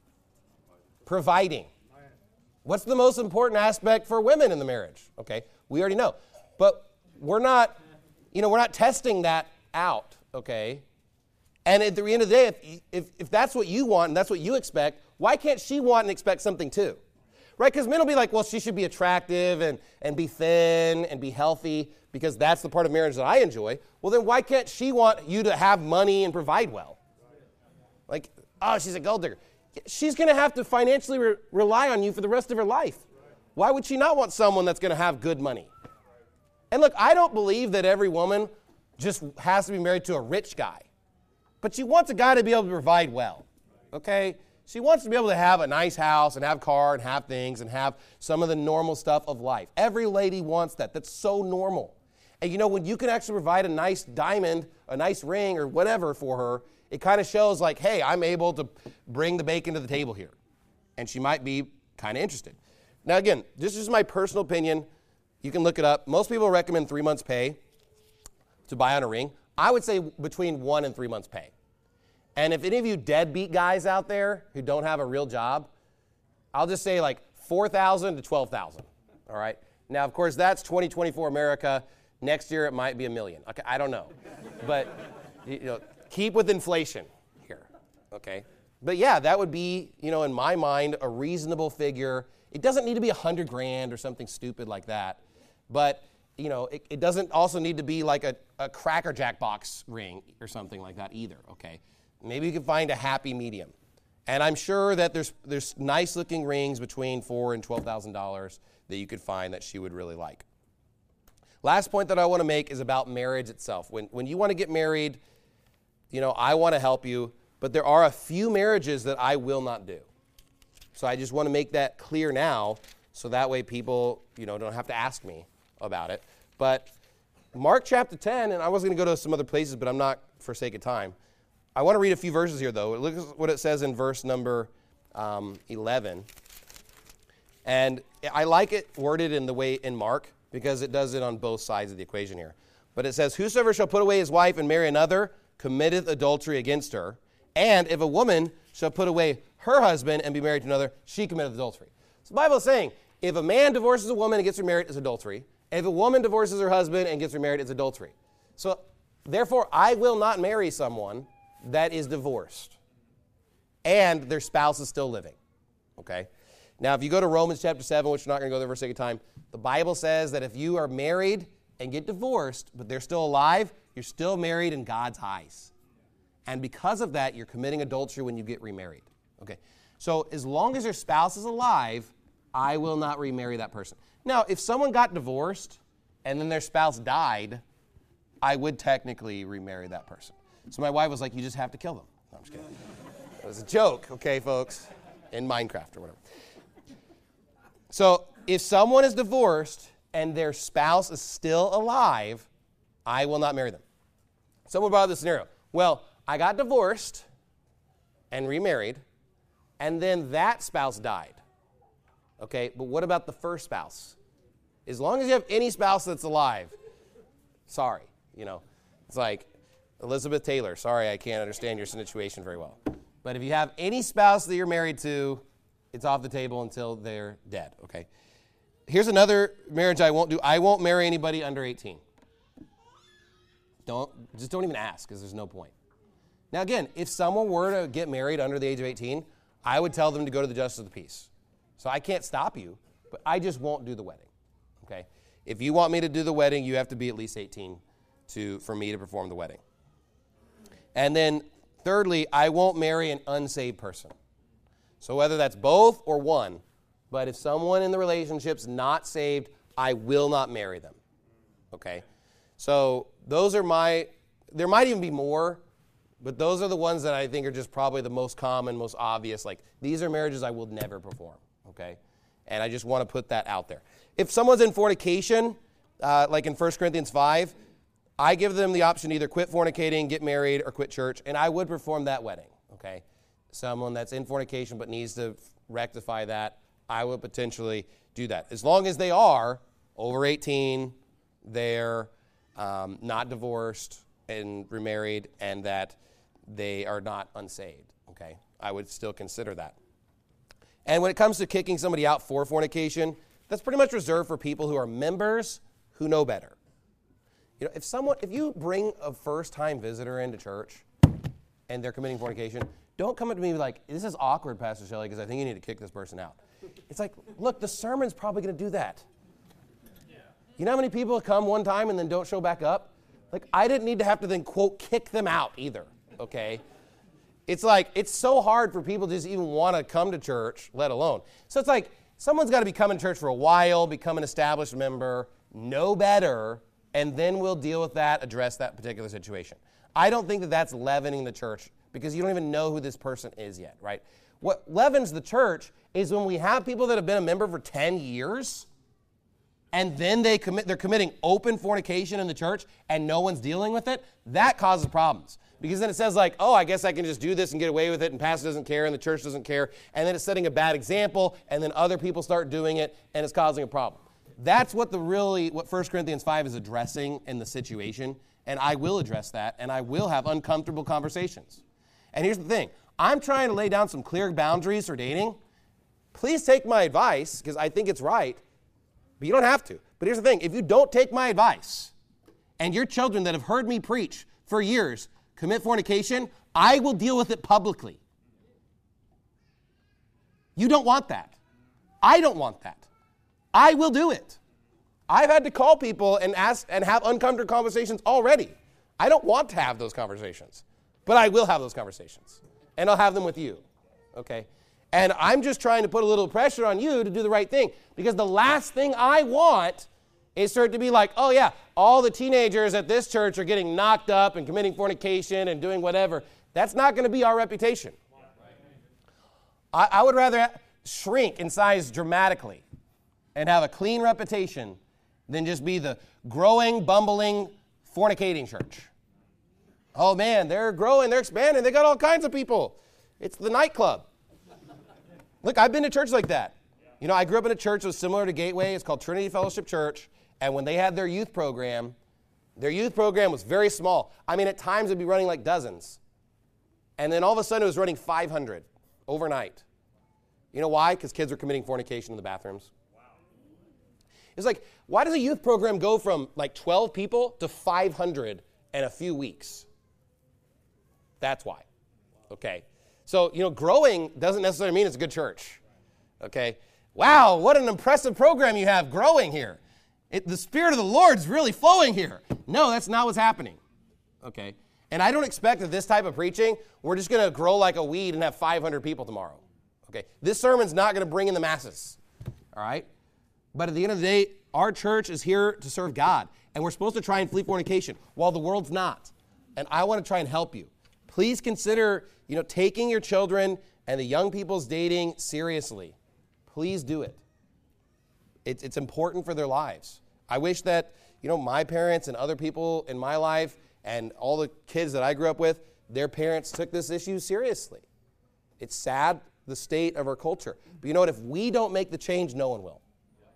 Providing. What's the most important aspect for women in the marriage? Okay, we already know. But we're not, you know, we're not testing that out, okay? And at the end of the day, if, if, if that's what you want and that's what you expect, why can't she want and expect something too? Right? Because men will be like, well, she should be attractive and, and be thin and be healthy because that's the part of marriage that I enjoy. Well, then why can't she want you to have money and provide well? Like, oh, she's a gold digger. She's going to have to financially re- rely on you for the rest of her life. Why would she not want someone that's going to have good money? And look, I don't believe that every woman just has to be married to a rich guy. But she wants a guy to be able to provide well, okay? She wants to be able to have a nice house and have a car and have things and have some of the normal stuff of life. Every lady wants that. That's so normal. And you know, when you can actually provide a nice diamond, a nice ring or whatever for her, it kind of shows like, hey, I'm able to bring the bacon to the table here. And she might be kind of interested. Now, again, this is my personal opinion. You can look it up. Most people recommend three months' pay to buy on a ring. I would say between one and three months' pay. And if any of you deadbeat guys out there who don't have a real job, I'll just say like four thousand to twelve thousand, all right? Now, of course, that's twenty twenty-four America. Next year, it might be a million. Okay, I don't know. But, you know, keep with inflation here, okay? But yeah, that would be, you know, in my mind, a reasonable figure. It doesn't need to be a hundred grand or something stupid like that. But, you know, it, it doesn't also need to be like a, a Cracker Jack box ring or something like that either, okay? Maybe you can find a happy medium. And I'm sure that there's there's nice-looking rings between four thousand dollars and twelve thousand dollars that you could find that she would really like. Last point that I want to make is about marriage itself. When, when you want to get married, you know, I want to help you, but there are a few marriages that I will not do. So I just want to make that clear now so that way people, you know, don't have to ask me about it. But Mark chapter ten, and I was going to go to some other places, but I'm not for sake of time. I want to read a few verses here, though. Look at what it says in verse number um, eleven. And I like it worded in the way in Mark because it does it on both sides of the equation here. But it says, whosoever shall put away his wife and marry another committeth adultery against her. And if a woman shall put away her husband and be married to another, she committeth adultery. So the Bible is saying, if a man divorces a woman and gets remarried, it's adultery. And if a woman divorces her husband and gets remarried, it's adultery. So therefore, I will not marry someone that is divorced and their spouse is still living, okay? Now, if you go to Romans chapter seven, which we're not going to go there for sake of time, the Bible says that if you are married and get divorced, but they're still alive, you're still married in God's eyes. And because of that, you're committing adultery when you get remarried, okay? So as long as your spouse is alive, I will not remarry that person. Now, if someone got divorced and then their spouse died, I would technically remarry that person. So my wife was like, you just have to kill them. No, I'm just kidding. It was a joke, okay, folks, in Minecraft or whatever. So if someone is divorced and their spouse is still alive, I will not marry them. Someone brought up this scenario. Well, I got divorced and remarried, and then that spouse died. Okay, but what about the first spouse? As long as you have any spouse that's alive, sorry, you know, it's like, Elizabeth Taylor, sorry, I can't understand your situation very well. But if you have any spouse that you're married to, it's off the table until they're dead, okay? Here's another marriage I won't do. I won't marry anybody under eighteen. Don't, just don't even ask because there's no point. Now again, if someone were to get married under the age of eighteen, I would tell them to go to the justice of the peace. So I can't stop you, but I just won't do the wedding, okay? If you want me to do the wedding, you have to be at least eighteen to for me to perform the wedding. And then, thirdly, I won't marry an unsaved person. So whether that's both or one, but if someone in the relationship's not saved, I will not marry them, okay? So those are my, there might even be more, But those are the ones that I think are just probably the most common, most obvious. Like, these are marriages I will never perform, okay? And I just want to put that out there. If someone's in fornication, uh, like in First Corinthians five, I give them the option to either quit fornicating, get married, or quit church, and I would perform that wedding, okay? Someone that's in fornication but needs to rectify that, I would potentially do that. As long as they are over eighteen, they're um, not divorced and remarried, and that they are not unsaved, okay? I would still consider that. And when it comes to kicking somebody out for fornication, that's pretty much reserved for people who are members who know better. You know, if someone, if you bring a first-time visitor into church and they're committing fornication, don't come up to me like, this is awkward, Pastor Shelley, because I think you need to kick this person out. It's like, look, the sermon's probably going to do that. Yeah. You know how many people come one time and then don't show back up? Like, I didn't need to have to then, quote, kick them out either, okay? It's like, it's so hard for people to just even want to come to church, let alone. So it's like, someone's got to be coming to church for a while, become an established member, know better, and then we'll deal with that, address that particular situation. I don't think that that's leavening the church because you don't even know who this person is yet, right? What leavens the church is when we have people that have been a member for ten years and then they commit, they're committing open fornication in the church and no one's dealing with it. That causes problems. Because then it says like, oh, I guess I can just do this and get away with it, and pastor doesn't care, and the church doesn't care, and then it's setting a bad example, and then other people start doing it, and it's causing a problem. That's what the really, what First Corinthians five is addressing in the situation, and I will address that, and I will have uncomfortable conversations. And here's the thing. I'm trying to lay down some clear boundaries for dating. Please take my advice, because I think it's right, but you don't have to. But here's the thing. If you don't take my advice, and your children that have heard me preach for years commit fornication, I will deal with it publicly. You don't want that. I don't want that. I will do it. I've had to call people and ask and have uncomfortable conversations already. I don't want to have those conversations, but I will have those conversations, and I'll have them with you, okay? And I'm just trying to put a little pressure on you to do the right thing, because the last thing I want is for it to be like, oh yeah, all the teenagers at this church are getting knocked up and committing fornication and doing whatever. That's not going to be our reputation. I, I would rather shrink in size dramatically and have a clean reputation than just be the growing, bumbling, fornicating church. Oh man, they're growing, they're expanding, they got all kinds of people. It's the nightclub. Look, I've been to church like that. You know, I grew up in a church that was similar to Gateway. It's called Trinity Fellowship Church. And when they had their youth program, their youth program was very small. I mean, at times it'd be running like dozens. And then all of a sudden it was running five hundred overnight. You know why? Because kids were committing fornication in the bathrooms. Wow. It's like, why does a youth program go from like twelve people to five hundred in a few weeks? That's why. Okay. So, you know, growing doesn't necessarily mean it's a good church. Okay. Wow, what an impressive program you have growing here. It, the Spirit of the Lord's really flowing here. No, that's not what's happening. Okay. And I don't expect that this type of preaching, we're just going to grow like a weed and have five hundred people tomorrow. Okay. This sermon's not going to bring in the masses. All right. But at the end of the day, our church is here to serve God. And we're supposed to try and flee fornication while the world's not. And I want to try and help you. Please consider, you know, taking your children and the young people's dating seriously. Please do it. It's, it's important for their lives. I wish that, you know, my parents and other people in my life and all the kids that I grew up with, their parents took this issue seriously. It's sad, the state of our culture. But you know what? If we don't make the change, no one will.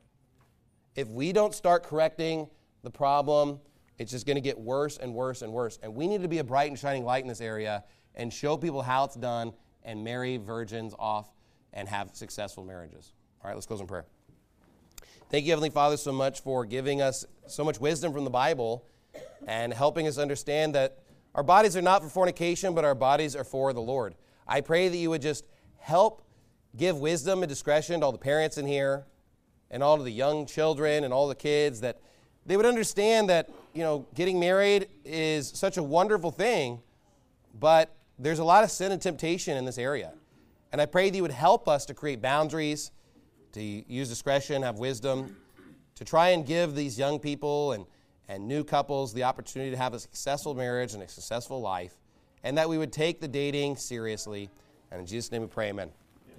If we don't start correcting the problem, it's just going to get worse and worse and worse. And we need to be a bright and shining light in this area and show people how it's done and marry virgins off and have successful marriages. All right, let's close in prayer. Thank you, Heavenly Father, so much for giving us so much wisdom from the Bible and helping us understand that our bodies are not for fornication, but our bodies are for the Lord. I pray that you would just help give wisdom and discretion to all the parents in here and all of the young children and all the kids, that they would understand that, you know, getting married is such a wonderful thing, but there's a lot of sin and temptation in this area. And I pray that you would help us to create boundaries, to use discretion, have wisdom, to try and give these young people and, and new couples the opportunity to have a successful marriage and a successful life, and that we would take the dating seriously. And in Jesus' name we pray, amen.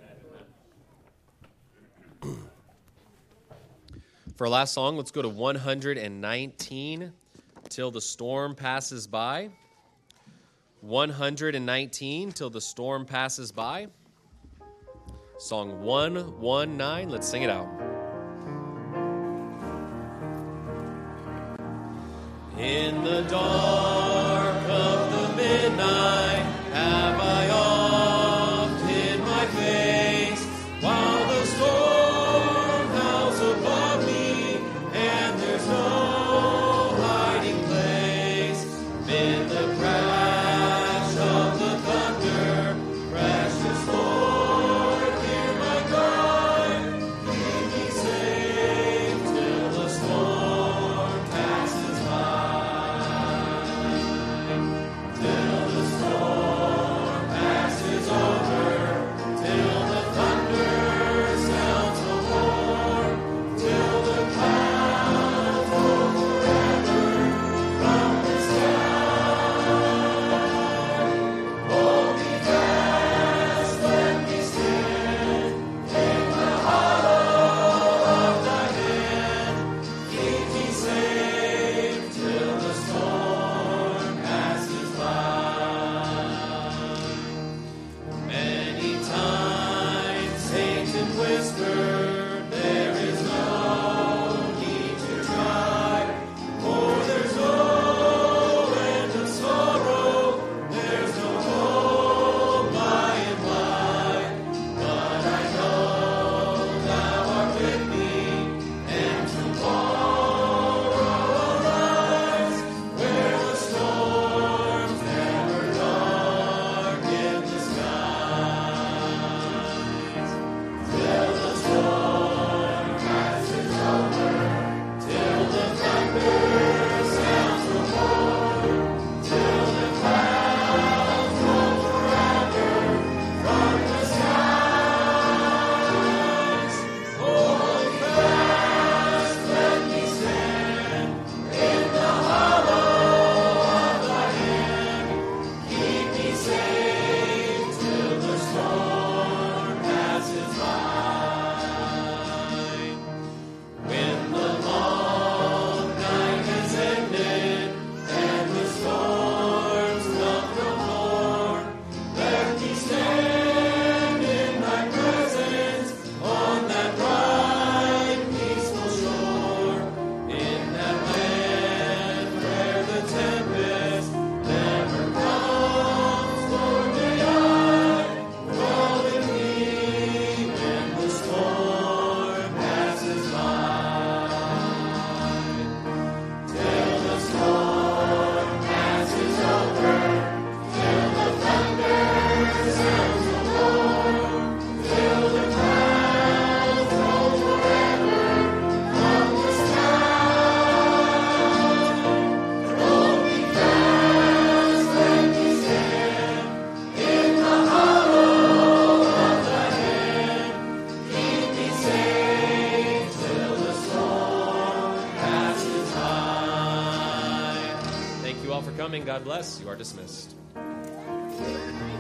For our last song, let's go to one hundred nineteen, Till the Storm Passes By. one hundred nineteen, Till the Storm Passes By. Song one nineteen, let's sing it out. In the dark of the midnight have I oft hid my face, while the storm howls above me, and there's no hiding place. Mid the crash of the thunder, precious Lord, hear my cry. Keep me safe till the storm passes by. Till the storm passes over, till the thunder sounds no more, till the clouds roll forever from the sky. Hold me fast, let me stand in the hollow of thy hand. Keep me safe till the storm passes by. Many times Satan whispered, there is no need to try, for there's no end of sorrow, there's no hope by and by. But I know thou art with me, and tomorrow arise, where the storms never darken the skies. Till the storm passes over, till the thunder sounds no more, till the clouds roll forever from the skies. Hold me fast, let me stand in the hollow of thy hand. Keep me safe till the storm passes by. When the long night has ended and the storms come no more, let me stand in thy presence on that bright, peaceful shore, in that land where the tempest never comes. Lord, may I dwell in thee when the storm passes by. Till the storm passes over, till the thunder sounds no more, till the clouds roll forever from the sky. Hold me fast, let me stand in the hollow of thy hand. Keep me safe till the storm passes by. Thank you all for coming. God bless. You are dismissed.